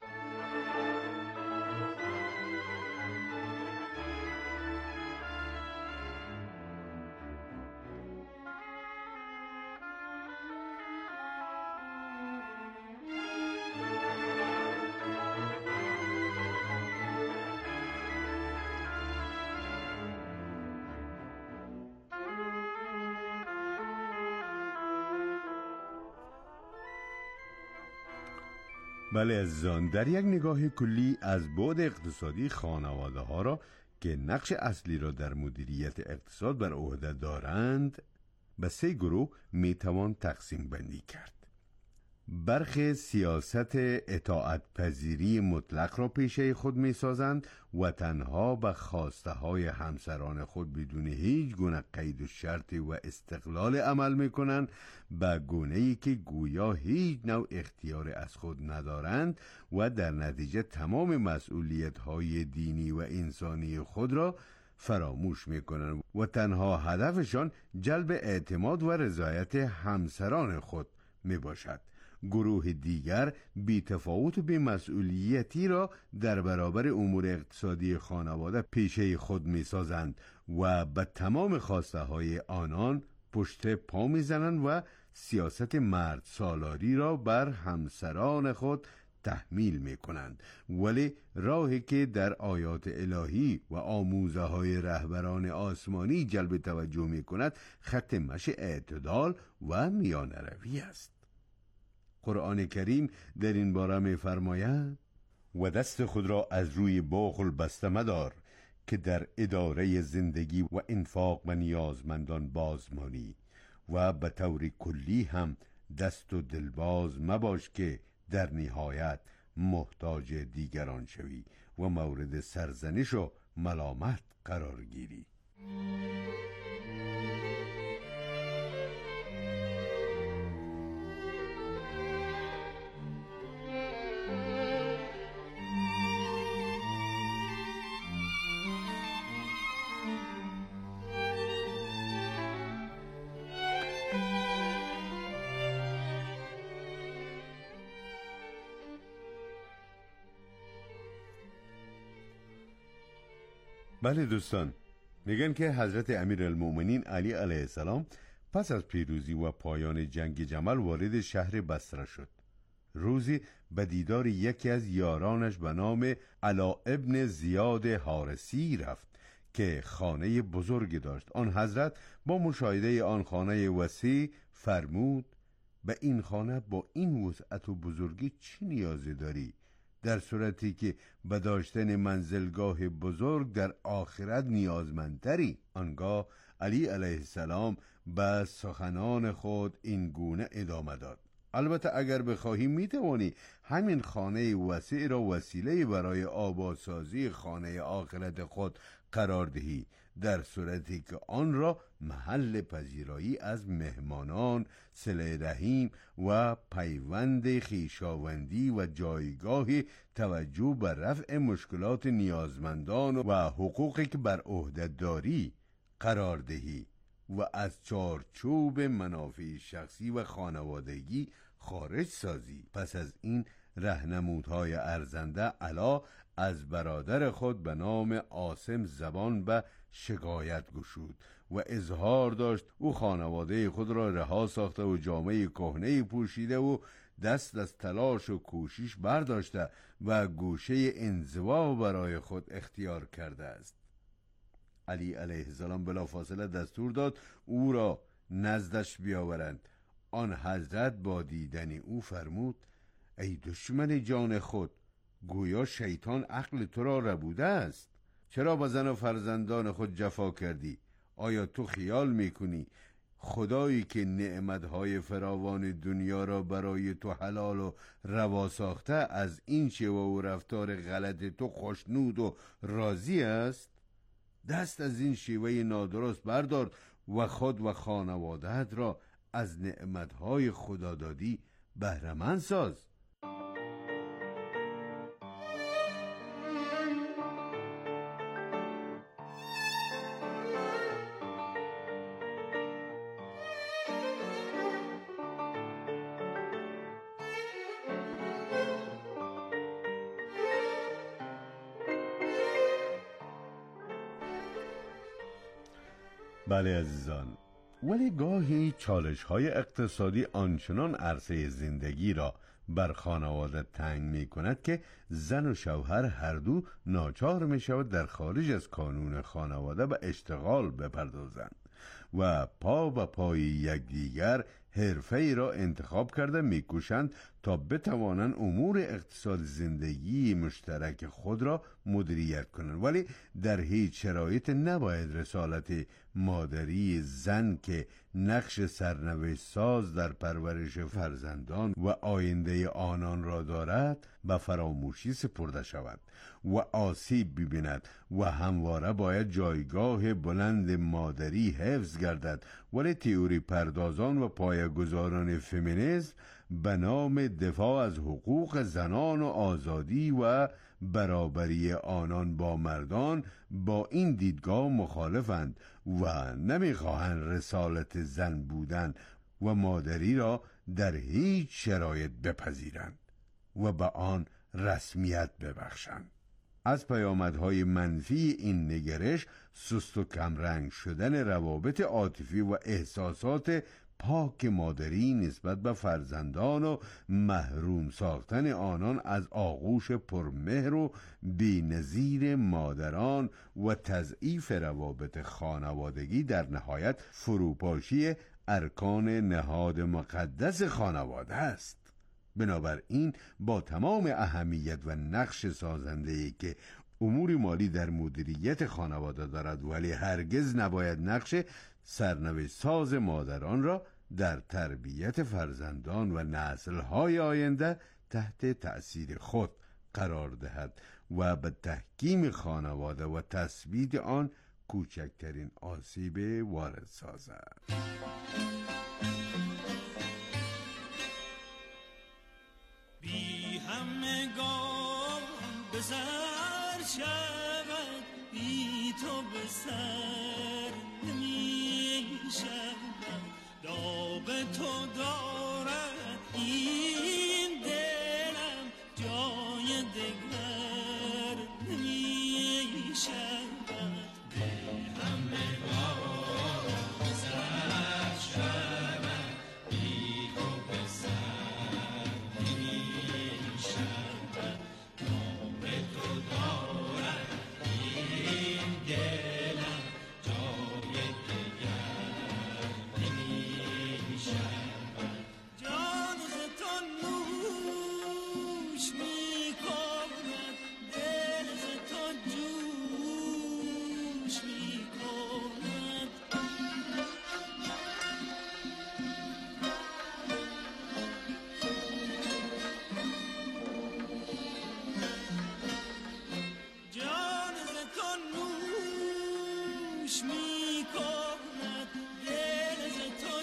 بله عزیزان، در یک نگاه کلی از بعد اقتصادی خانواده ها را که نقش اصلی را در مدیریت اقتصاد بر عهده دارند به سه گروه میتوان تقسیم بندی کرد. برخی سیاست اطاعت پذیری مطلق را پیشه خود می سازند و تنها به خواسته های همسران خود بدون هیچ گونه قید و شرطی و استقلال عمل می کنند، به گونه‌ای که گویا هیچ نوع اختیار از خود ندارند و در نتیجه تمام مسئولیت های دینی و انسانی خود را فراموش می کنند و تنها هدفشان جلب اعتماد و رضایت همسران خود می باشد. گروه دیگر بی تفاوت به مسئولیتی را در برابر امور اقتصادی خانواده پیشه خود می سازند و به تمام خواسته های آنان پشت پا می زنند و سیاست مرد سالاری را بر همسران خود تحمیل می کنند، ولی راهی که در آیات الهی و آموزه های رهبران آسمانی جلب توجه می کند خط مشی اعتدال و میانه روی است. قرآن کریم در این باره می فرماید و دست خود را از روی بخل بسته مدار که در اداره زندگی و انفاق و نیازمندان بازمانی و به طور کلی هم دست و دلباز مباش که در نهایت محتاج دیگران شوی و مورد سرزنش و ملامت قرار گیری. بله دوستان، میگن که حضرت امیرالمومنین علی علیه السلام پس از پیروزی و پایان جنگ جمل وارد شهر بصره شد. روزی به دیدار یکی از یارانش به نام علا ابن زیاد حارسی رفت که خانه بزرگی داشت. آن حضرت با مشاهده آن خانه وسیع فرمود به این خانه با این وسعت و بزرگی چی نیازی داری؟ در صورتی که به داشتن منزلگاه بزرگ در آخرت نیازمندتری. آنگاه علی علیه السلام به سخنان خود این گونه ادامه داد: البته اگر بخواهی میتوانی همین خانه وسیع را وسیله برای آبادسازی خانه آخرت خود قرار دهی، در صورتی که آن را محل پذیرایی از مهمانان، صله رحیم و پیوند خویشاوندی و جایگاه توجه به رفع مشکلات نیازمندان و حقوقی که بر عهده داری قرار دهی و از چارچوب منافع شخصی و خانوادگی خارج سازی. پس از این راهنمودهای ارزنده علا از برادر خود به نام عاصم زبان به شکایت گشود و اظهار داشت او خانواده خود را رها ساخته و جامعه کهنه پوشیده و دست از تلاش و کوشش برداشته و گوشه انزوا برای خود اختیار کرده است. علی علیه السلام بلافاصله دستور داد او را نزدش بیاورند. آن حضرت با دیدن او فرمود: ای دشمن جان خود، گویا شیطان عقل تو را ربوده است. چرا با زن و فرزندان خود جفا کردی؟ آیا تو خیال میکنی خدایی که نعمتهای فراوان دنیا را برای تو حلال و روا ساخته از این شیوه و رفتار غلط تو خوشنود و راضی است؟ دست از این شیوه نادرست بردار و خود و خانواده‌ات را از نعمتهای خدادادی بهره‌مند ساز. بله عزیزان، ولی گاهی چالش های اقتصادی آنچنان عرصه زندگی را بر خانواده تنگ می کند که زن و شوهر هر دو ناچار می شود در خارج از قانون خانواده به اشتغال بپردازند و پا به پای یکدیگر حرفه‌ای را انتخاب کرده می‌کوشند تا بتوانند امور اقتصاد زندگی مشترک خود را مدیریت کنند، ولی در هیچ شرایط نباید رسالت مادری زن که نقش سرنوشت ساز در پرورش فرزندان و آینده آنان را دارد به فراموشی سپرده شود و آسیب ببیند و همواره باید جایگاه بلند مادری حفظ گردد. ولی تئوری پردازان و پایه‌گذاران فمینیسم به نام دفاع از حقوق زنان و آزادی و برابری آنان با مردان با این دیدگاه مخالفند و نمیخواهند رسالت زن بودن و مادری را در هیچ شرایط بپذیرند و به آن رسمیت ببخشند. از پیامدهای منفی این نگرش سست و کمرنگ شدن روابط عاطفی و احساسات پاک مادری نسبت به فرزندان و محروم ساختن آنان از آغوش پرمهر و بی‌نظیر مادران و تضعیف روابط خانوادگی در نهایت فروپاشی ارکان نهاد مقدس خانواده است. بنابراین با تمام اهمیت و نقش سازنده‌ای که امور مالی در مدیریت خانواده دارد، ولی هرگز نباید نقش سرنوشت ساز مادران را در تربیت فرزندان و نسل‌های آینده تحت تأثیر خود قرار دهد و به تحکیم خانواده و تثبیت آن کوچکترین آسیب وارد سازد. بی همگان بسر شود، بی تو بسر نمی شود. داغ تو دارد این دلم، جای دگر نمی شود. بی همگان بسر شود، بی تو بسر نمی شود. داغ تو دارد این دلم، جای دگر نمی شود. جان ز تو نوش می کند، دل ز تو جوش می کند. جان ز تو نوش می کند، دل ز تو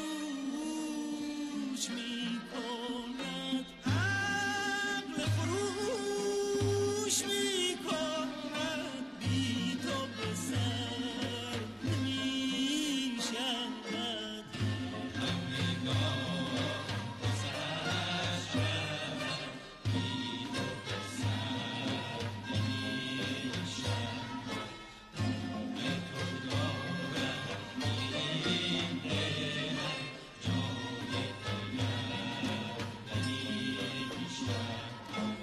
جوش می کند. عقل فروش می کند، بی تو به سر نمی شود. همگان به سر شود، بی تو به سر نمی شود. داغ تو دارد این دلم، جای دگر نمی شود.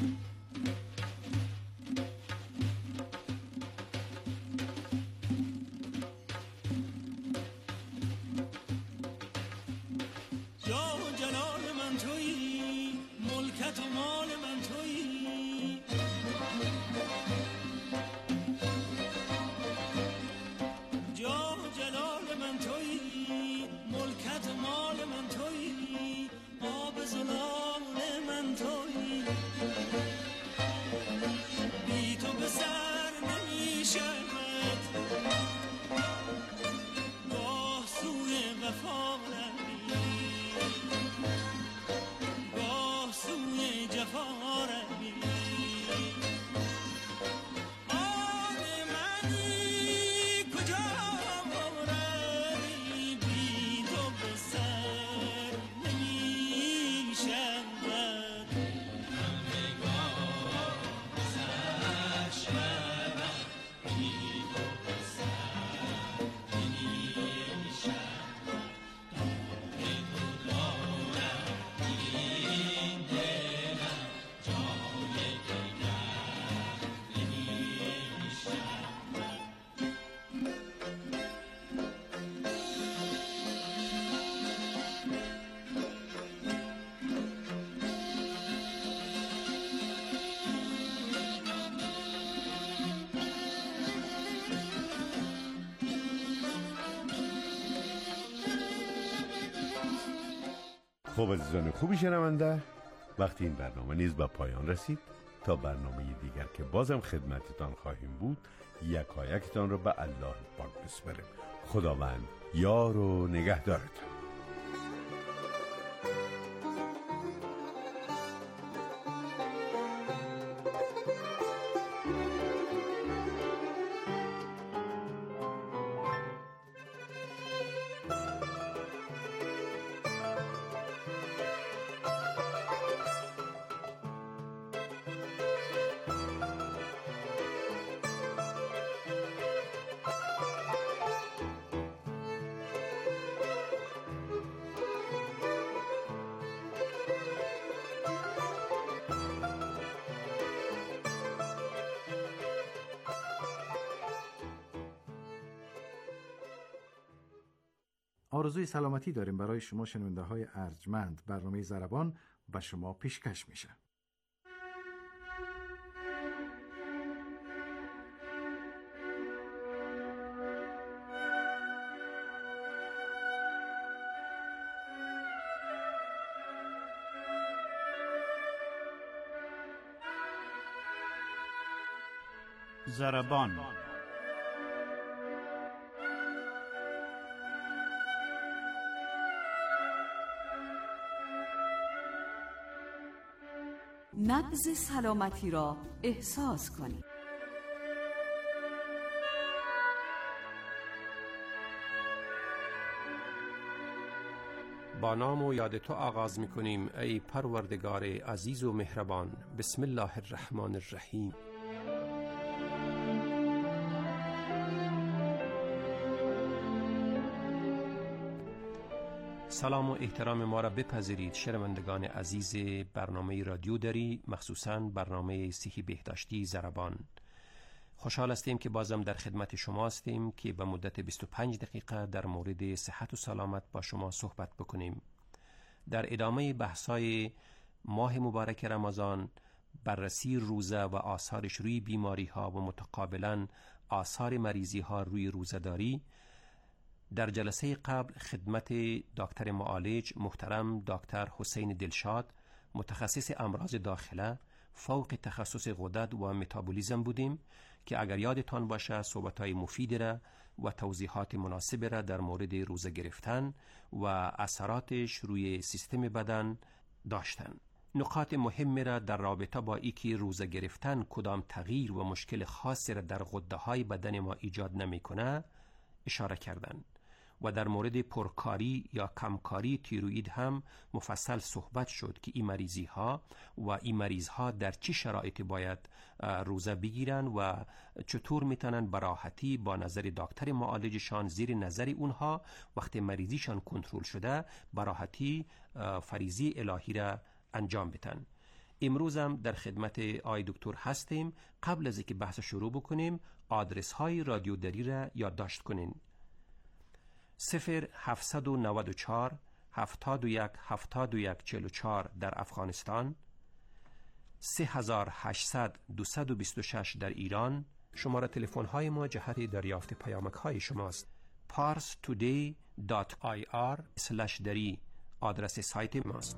جاه و جلال من تویی، ملکت و مال من تویی. جاه و جلال من تویی، ملکت و مال من تویی. آب زلال من تویی، بی تو به سر نمی شود. گاه سوی وفا روی، گاه سوی جفا روی. آن منی کجا روی، بی تو به سر نمی شود. همگان به سر شود، بی تو به سر نمی شود. داغ تو دارد این دلم، جای دگر نمی شود. خب عزیزان خوبی شنونده، وقتی این برنامه نیز به پایان رسید، تا برنامه دیگر که بازم خدمتتان خواهیم بود، یکایکتان رو به الله پاک بسپاریم. خداوند یار و نگهدارتان. آرزوی سلامتی داریم برای شما شنونده های ارجمند. برنامه ضربان به شما پیشکش میشه. ضربان. نبض سلامتی را احساس کنید. با نام و یاد تو آغاز می‌کنیم ای پروردگار عزیز و مهربان. بسم الله الرحمن الرحیم. سلام و احترام ما را بپذیرید شنوندگان عزیز برنامه رادیو دری، مخصوصاً برنامه صحی بهداشتی ضربان. خوشحال هستیم که بازم در خدمت شما هستیم که به مدت بیست و پنج دقیقه در مورد صحت و سلامت با شما صحبت بکنیم. در ادامه بحث‌های ماه مبارک رمضان، بررسی روزه و آثارش روی بیماری‌ها و متقابلاً آثار مریضی‌ها روی روزه‌داری، در جلسه قبل خدمت دکتر معالج محترم دکتر حسین دلشاد، متخصص امراض داخله فوق تخصص غدد و متابولیسم بودیم که اگر یادتان باشه صحبت‌های مفید را و توضیحات مناسب را در مورد روزه گرفتن و اثراتش روی سیستم بدن داشتن. نکات مهم را در رابطه با اینکه روزه گرفتن کدام تغییر و مشکل خاصی را در غده‌های بدن ما ایجاد نمی‌کنه اشاره کردند. و در مورد پرکاری یا کمکاری تیروئید هم مفصل صحبت شد که این مریضی ها و این مریض ها در چه شرایطی باید روزه بگیرن و چطور میتونن به راحتی با نظر دکتر معالجشان زیر نظر اونها وقتی مریضیشان کنترل شده به راحتی فریضه الهی را انجام بدن. امروز هم در خدمت آقای دکتر هستیم. قبل از اینکه بحث شروع بکنیم آدرس های رادیو دری را یادداشت کنین. صفر هفتصد و نود و چهار هفتاد و یک هفتاد و یک چهل و چهار در افغانستان، سه هزار و هشتصد دویست و بیست و شش در ایران. شماره تلفن های ما جهت دریافت پیامک های شماست. پارس تودی دات آی آر اسلش دری آدرس سایت ماست.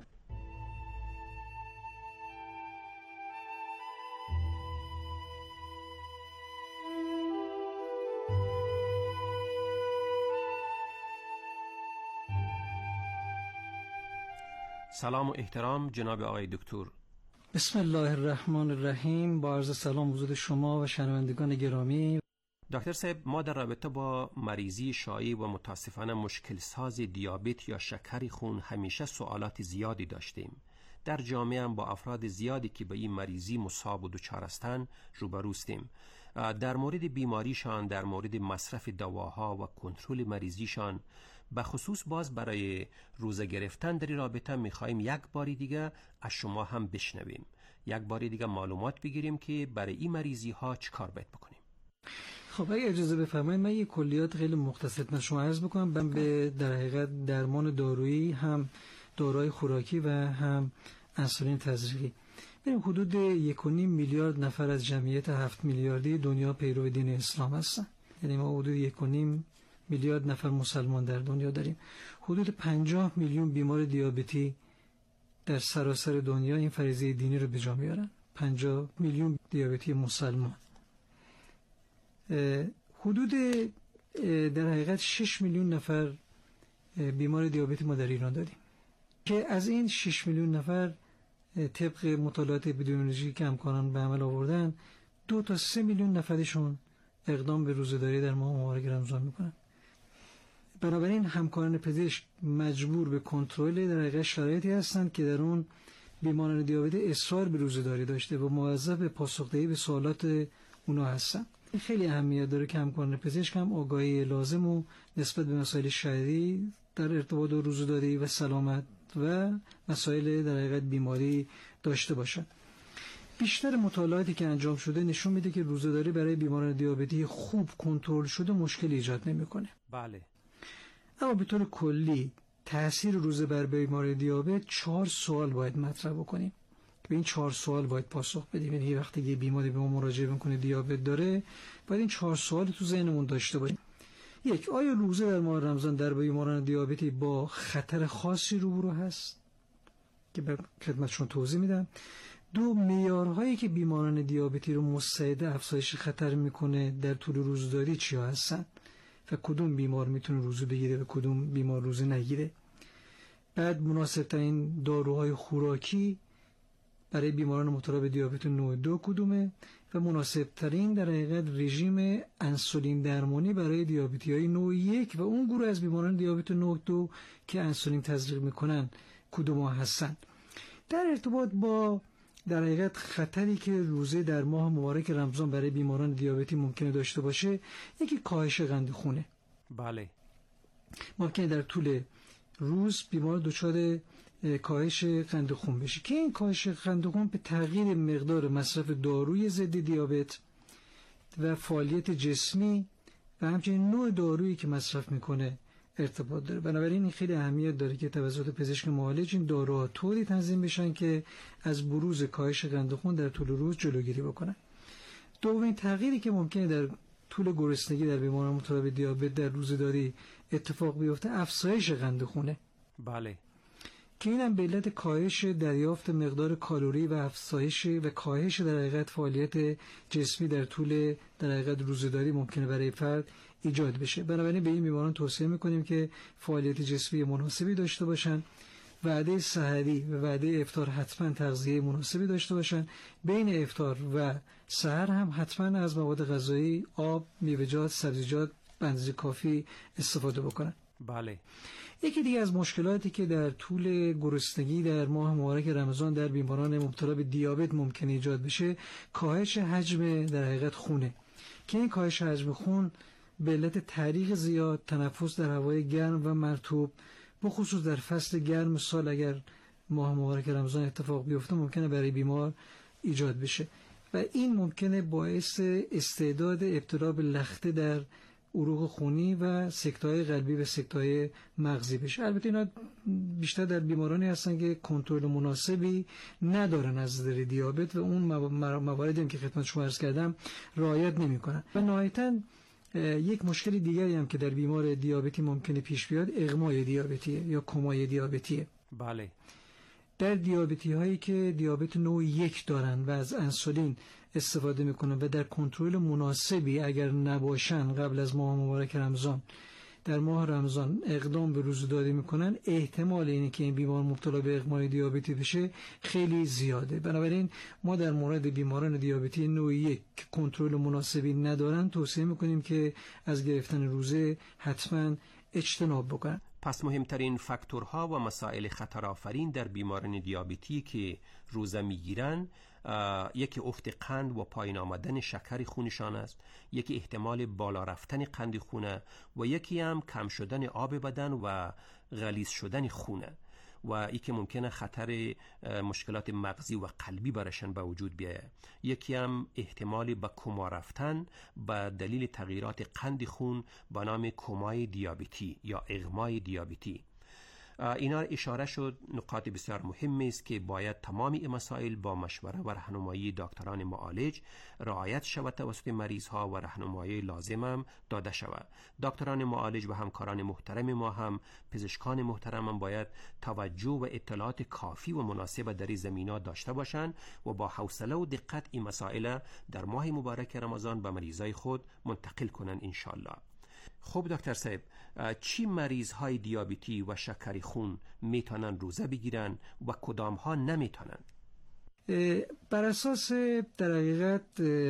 سلام و احترام جناب آقای دکتر. بسم الله الرحمن الرحیم. با عرض سلام حضور شما و شنوندگان گرامی. دکتر صاحب، ما در رابطه با مریضی شایع و متاسفانه مشکل ساز دیابت یا شکر خون همیشه سوالات زیادی داشتیم. در جامعه هم با افراد زیادی که به این مریضی مصاب و دچار هستند روبروستیم. در مورد بیماریشان، در مورد مصرف دواها و کنترل مریضیشان، به خصوص باز برای روزه گرفتن در رابطه میخوایم یک باری دیگه از شما هم بشنویم، یک باری دیگه معلومات بگیریم که برای این مریضی ها چه کار باید بکنیم. خب اگه اجازه بفرمایید من یک کلیات خیلی مختصر من شما عرض بکنم. من به در حقیقت درمان دارویی، هم داروهای خوراکی و هم انسولین تزریقی، ببین حدود یک و نیم میلیارد نفر از جمعیت هفت میلیاردی دنیا پیرو دین اسلام هستن. یعنی ما حدود یک و نیم میلیارد نفر مسلمان در دنیا داریم. حدود پنجاه میلیون بیمار دیابتی در سراسر دنیا این فریضه دینی رو به جا میارن. پنجاه میلیون دیابتی مسلمان. حدود در حقیقت شش میلیون نفر بیمار دیابتی ما در ایران داریم که از این شش میلیون نفر طبق مطالعات اپیدمیولوژیکی که همکاران به عمل آوردن دو تا سه میلیون نفرشون اقدام به روزه‌داری در ماه مبارک رمضان میکنن. بنابراین همکاران پزشک مجبور به کنترل در حقیقت شرایطی هستند که در اون بیماران دیابتی اصرار به روزه‌داری داشته و موظف به پاسخدهی به سوالات اونا هستن. این خیلی اهمیت داره که همکاران پزشک هم آگاهی لازم و نسبت به مسائل شرعی در ارتباط با روزه‌داری و سلامت و مسائل در حقیقت بیماری داشته باشند. بیشتر مطالعاتی که انجام شده نشون میده که روزه‌داری برای بیماران دیابتی خوب کنترل شده مشکل ایجاد نمیکنه. بله. اما به طور کلی تأثیر روزه بر بیماری دیابت چهار سوال باید مطرح بکنیم. به این چهار سوال باید پاسخ بدیم. یعنی وقتی یه بیماری به ما مراجعه میکنه دیابت داره، باید این چهار سوال تو ذهنمون داشته باشیم. یک، آیا روزه در ماه رمضان در بیماران دیابتی با خطر خاصی روبرو هست که به خدمتشون توضیح میدم. دو، معیارهایی که بیماران دیابتی رو مستعد افزایش خطر میکنه در طول روزداری چیا هستن و کدوم بیمار میتونه روزه بگیره و کدوم بیمار روزه نگیره. بعد مناسب ترین داروهای خوراکی برای بیماران مبتلا به دیابت نوع دو کدومه و مناسب ترین در حقیقت رژیم انسولین درمانی برای دیابتی های نوع یک و اون گروه از بیماران دیابت نوع دو که انسولین تزریق میکنن کدوم ها هستن. در ارتباط با در حقیقت خطری که روزه در ماه مبارک رمضان برای بیماران دیابتی ممکنه داشته باشه، یکی کاهش قند خونه. بله. ممکنه در طول روز بیمار دچار کاهش قند خون بشه که این کاهش قند خون به تغییر مقدار مصرف داروی ضد دیابت و فعالیت جسمی و همچنین نوع دارویی که مصرف میکنه ارتباط داره. بنابراین این خیلی اهمیت داره که توسط پزشک معالج این داروها طوری تنظیم بشن که از بروز کاهش قند خون در طول روز جلوگیری بکنن. دومین تغییری که ممکنه در طول گرسنگی در بیماران مبتلا به دیابت در روزه‌داری اتفاق بیفته، افزایش قند خونه. بله. که اینم به علت کاهش دریافت مقدار کالری و افزایش و کاهش در حقیقت فعالیت جسمی در طول در حقیقت روزه‌داری ممکنه برای فرد ایجاد بشه. بنابراین به این بیماران توصیه میکنیم که فعالیت جسمی مناسبی داشته باشن، وعده سحری و وعده افطار حتما تغذیه مناسبی داشته باشن. بین افطار و سحر هم حتما از مواد غذایی، آب، میوه‌جات، سبزیجات به اندازه کافی استفاده بکنن. بله. یکی دیگه از مشکلاتی که در طول گرسنگی در ماه مبارک رمضان در بیماران مبتلا به دیابت ممکنه ایجاد بشه، کاهش حجم در حقیقت خونه که این کاهش حجم خون به علت تعریق زیاد، تنفس در هوای گرم و مرطوب، بخصوص در فصل گرم سال اگر ماه مبارک رمضان اتفاق بیفته، ممکنه برای بیمار ایجاد بشه و این ممکنه باعث استعداد ابتلا به لخته در عروق خونی و سکته‌های قلبی و سکته‌های مغزی بشه. البته اینا بیشتر در بیمارانی هستن که کنترل مناسبی ندارن از نظر دیابت و اون مواردی هم که خدمت شما عرض کردم رعایت نمی‌کنن. و نهایتاً یک مشکل دیگری هم که در بیمار دیابتی ممکنه پیش بیاد، اغمای دیابتیه یا کمای دیابتیه. بله. در دیابتی هایی که دیابت نوع یک دارن و از انسولین استفاده میکنن و در کنترل مناسبی اگر نباشن قبل از ماه مبارک رمضان، در ماه رمضان اقدام به روزه‌داری میکنن، احتمال اینه که این بیمار مبتلا به اغمای دیابتی بشه خیلی زیاده. بنابراین ما در مورد بیماران دیابتی نوع یک که کنترل مناسبی ندارن توصیه میکنیم که از گرفتن روزه حتما اجتناب بکنن. پس مهمترین فاکتورها و مسائل خطرآفرین در بیماران دیابتی که روزه میگیرن، یکی افت قند و پایین آمدن شکر خونشان است، یکی احتمال بالا رفتن قند خونه و یکی هم کم شدن آب بدن و غلیظ شدن خونه و ای که ممکنه خطر مشکلات مغزی و قلبی برشان به وجود بیاید. یکی هم احتمال به کما رفتن به دلیل تغییرات قند خون به نام کمای دیابتی یا اغمای دیابتی. اینا اشاره شد نکات بسیار مهمی است که باید تمام این مسائل با مشوره و راهنمایی دکتران معالج رعایت شود توسط مریض ها و راهنمایی لازم هم داده شود. دکتران معالج و همکاران محترم ما هم، پزشکان محترم هم باید توجه و اطلاعات کافی و مناسب در این زمینه داشته باشند و با حوصله و دقت این مسائل در ماه مبارک رمضان به مریضای خود منتقل کنند ان شاء الله. خب دکتر صاحب، چی مریض های دیابتی و شکر خون میتونن روزه بگیرن و کدام ها نمیتونن؟ بر اساس در حقیقت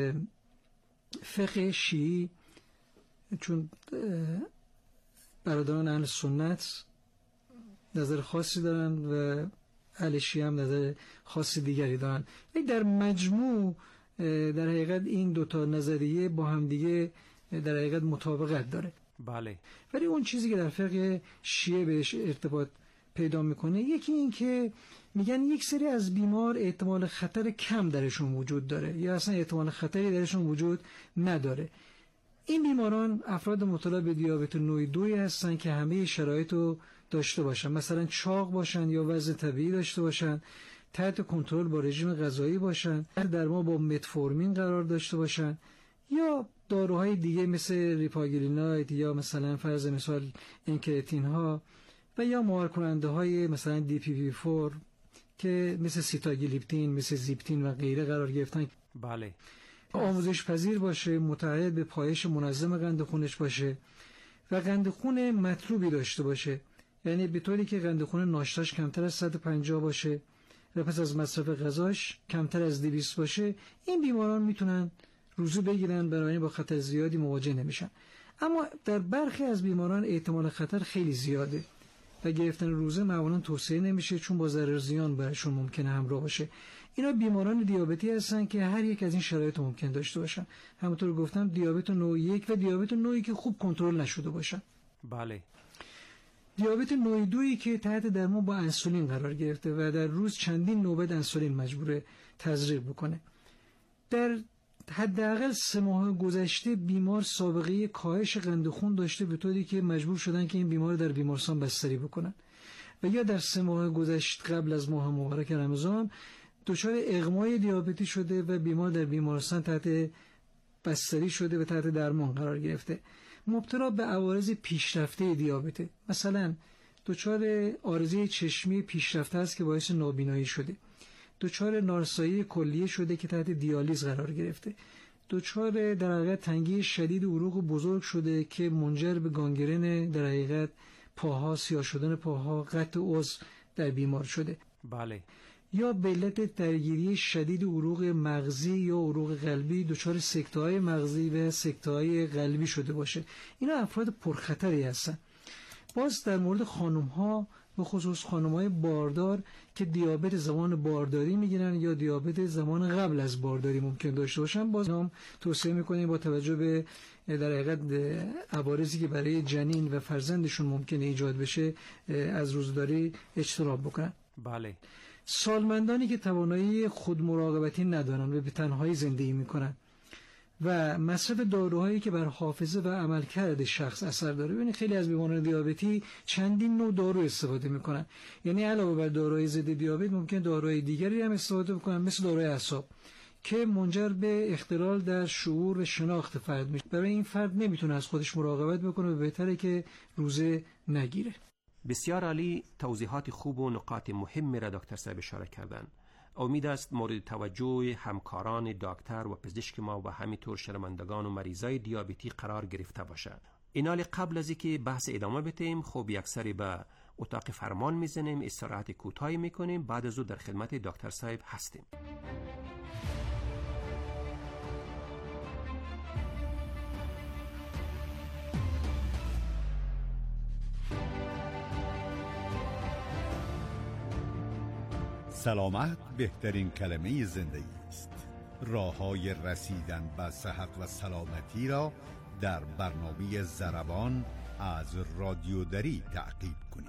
فقه شیعی، چون برادران اهل سنت نظر خاصی دارن و اهل شیعه هم نظر خاصی دیگری دارن، ولی در مجموع در حقیقت این دوتا نظریه با هم دیگه در حقیقت مطابقت داره. بله. ولی اون چیزی که در فقه شیعه بهش ارتباط پیدا میکنه، یکی این که میگن یک سری از بیمار احتمال خطر کم درشون وجود داره یا اصلا احتمال خطری درشون وجود نداره. این بیماران افراد مبتلا به دیابت نوع دوی هستن که همه شرایط رو داشته باشن، مثلا چاق باشن یا وزن طبیعی داشته باشن، تحت کنترل با رژیم غذایی باشن، در ما با متفورمین قرار داشته باشن یا داروهای دیگه مثل ریپاگلینایت یا مثلا فرض مثال انکرتین ها و یا مهار کننده های مثلا دی پی پی فور که مثل سیتاگلیپتین، مثل زیپتین و غیره قرار گرفتن. بله. آموزش پذیر باشه، متعهد به پایش منظم قند خونش باشه و قند خون مطلوبی داشته باشه، یعنی به طوری که قند خون ناشتاش کمتر از صد و پنجاه باشه و پس از مصرف غذاش کمتر از دویست باشه. این بیماران میتونن روزه بگیرن، بنابراین با خطر زیادی مواجه نمیشن. اما در برخی از بیماران احتمال خطر خیلی زیاده و گرفتن روزه معمولا توصیه نمیشه چون با ضرر زیان براشون ممکنه همراه باشه. اینا بیماران دیابتی هستن که هر یک از این شرایط ممکن داشته باشن. همونطور گفتم دیابت نوع یک و دیابت نوعی که خوب کنترل نشده باشن. بله. دیابت نوع دویی که تحت درمان با انسولین قرار گرفته و در روز چندین نوبت انسولین مجبوره تزریق بکنه. در حداقل سه ماه گذشته بیمار سابقه کاهش قند خون داشته به طوری که مجبور شدن که این بیمار در بیمارستان بستری بکنن و یا در سه ماه گذشته قبل از ماه مبارک رمضان دچار اغمای دیابتی شده و بیمار در بیمارستان تحت بستری شده و تحت درمان قرار گرفته. مبتلا به عوارض پیشرفته دیابته، مثلا دچار عارضه چشمی پیشرفته است که باعث نابینایی شده، دچار نارسایی کلیه شده که تحت دیالیز قرار گرفته، دچار در حقیقت تنگی شدید عروق بزرگ شده که منجر به گانگرن در حقیقت پاها، سیاه شدن پاها، قطع عضو در بیمار شده. بله. یا به علت درگیری شدید عروق مغزی یا عروق قلبی دچار سکته‌های مغزی و سکته‌های قلبی شده باشه. اینا افراد پرخطری هستن. باز در مورد خانم‌ها، به خصوص خانم‌های باردار که دیابت زمان بارداری میگیرن یا دیابت زمان قبل از بارداری ممکن داشته باشن، باز هم توصیه میکنیم با توجه به در حقیقت عوارضی که برای جنین و فرزندشون ممکنه ایجاد بشه از روزداری اجتناب بکنن. بله. سالمندانی که توانایی خود مراقبتی ندارن و به تنهایی زندگی میکنن و مصرف داروهایی که بر حافظه و عملکرد شخص اثر داره. ببینید خیلی از بیماران دیابتی چندین نوع دارو استفاده میکنن، یعنی علاوه بر داروهای ضد دیابت ممکن داروهای دیگری هم استفاده بکنن مثل داروهای اعصاب که منجر به اختلال در شعور و شناخت فرد میشه. برای این فرد نمیتونه از خودش مراقبت بکنه و بهتره که روزه نگیره. بسیار عالی، توضیحات خوب و نکات مهم را دکتر صاحب اشاره کردند. امید است مورد توجه همکاران دکتر و پزشک ما و همینطور شنوندگان و مریضای دیابتی قرار گرفته باشد. اینال قبل از اینکه بحث ادامه بدیم خوب یک سری به اتاق فرمان میزنیم، استراحت کوتاهی میکنیم، بعد از او در خدمت دکتر صاحب هستیم. سلامت بهترین کلمه زندگی است. راه‌های رسیدن به صحت و سلامتی را در برنامه ضربان از رادیو دری تعقیب کنید.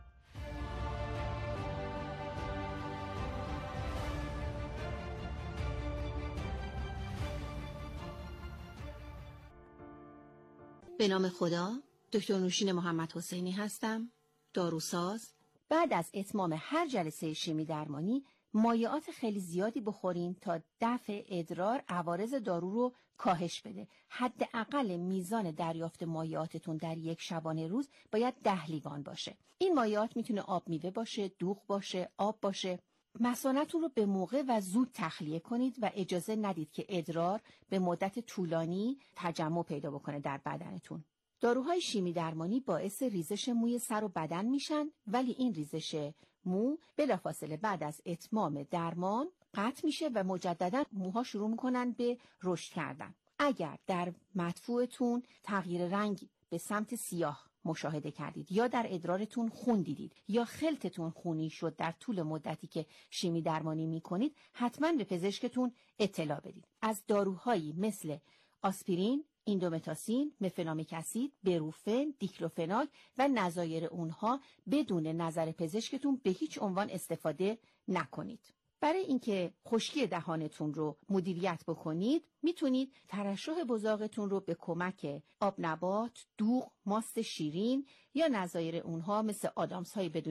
به نام خدا، دکتر نوشین محمد حسینی هستم، داروساز. بعد از اتمام هر جلسه شیمی درمانی مایعات خیلی زیادی بخورین تا دفع ادرار عوارض دارو رو کاهش بده. حداقل میزان دریافت مایعاتتون در یک شبانه روز باید ده لیوان باشه. این مایعات میتونه آب میوه باشه، دوغ باشه، آب باشه. مثانه‌تون رو به موقع و زود تخلیه کنید و اجازه ندید که ادرار به مدت طولانی تجمع پیدا بکنه در بدنتون. داروهای شیمی درمانی باعث ریزش موی سر و بدن میشن، ولی این ریزش مو بلافاصله بعد از اتمام درمان قطع میشه و مجددا موها شروع میکنن به رشد کردن. اگر در مدفوعتون تغییر رنگ به سمت سیاه مشاهده کردید یا در ادرارتون خون دیدید یا خلطتون خونی شد در طول مدتی که شیمی درمانی میکنید، حتما به پزشکتون اطلاع بدید. از داروهایی مثل آسپرین، ایندومتاسین، مفنامیک اسید، بروفن، دیکلوفناک و نظایر اونها بدون نظر پزشکتون به هیچ عنوان استفاده نکنید. برای اینکه خشکی دهانتون رو مدیریت بکنید میتونید ترشح بزاقتون رو به کمک آب نبات، دوغ، ماست شیرین یا نظایر اونها مثل آدامس های بدون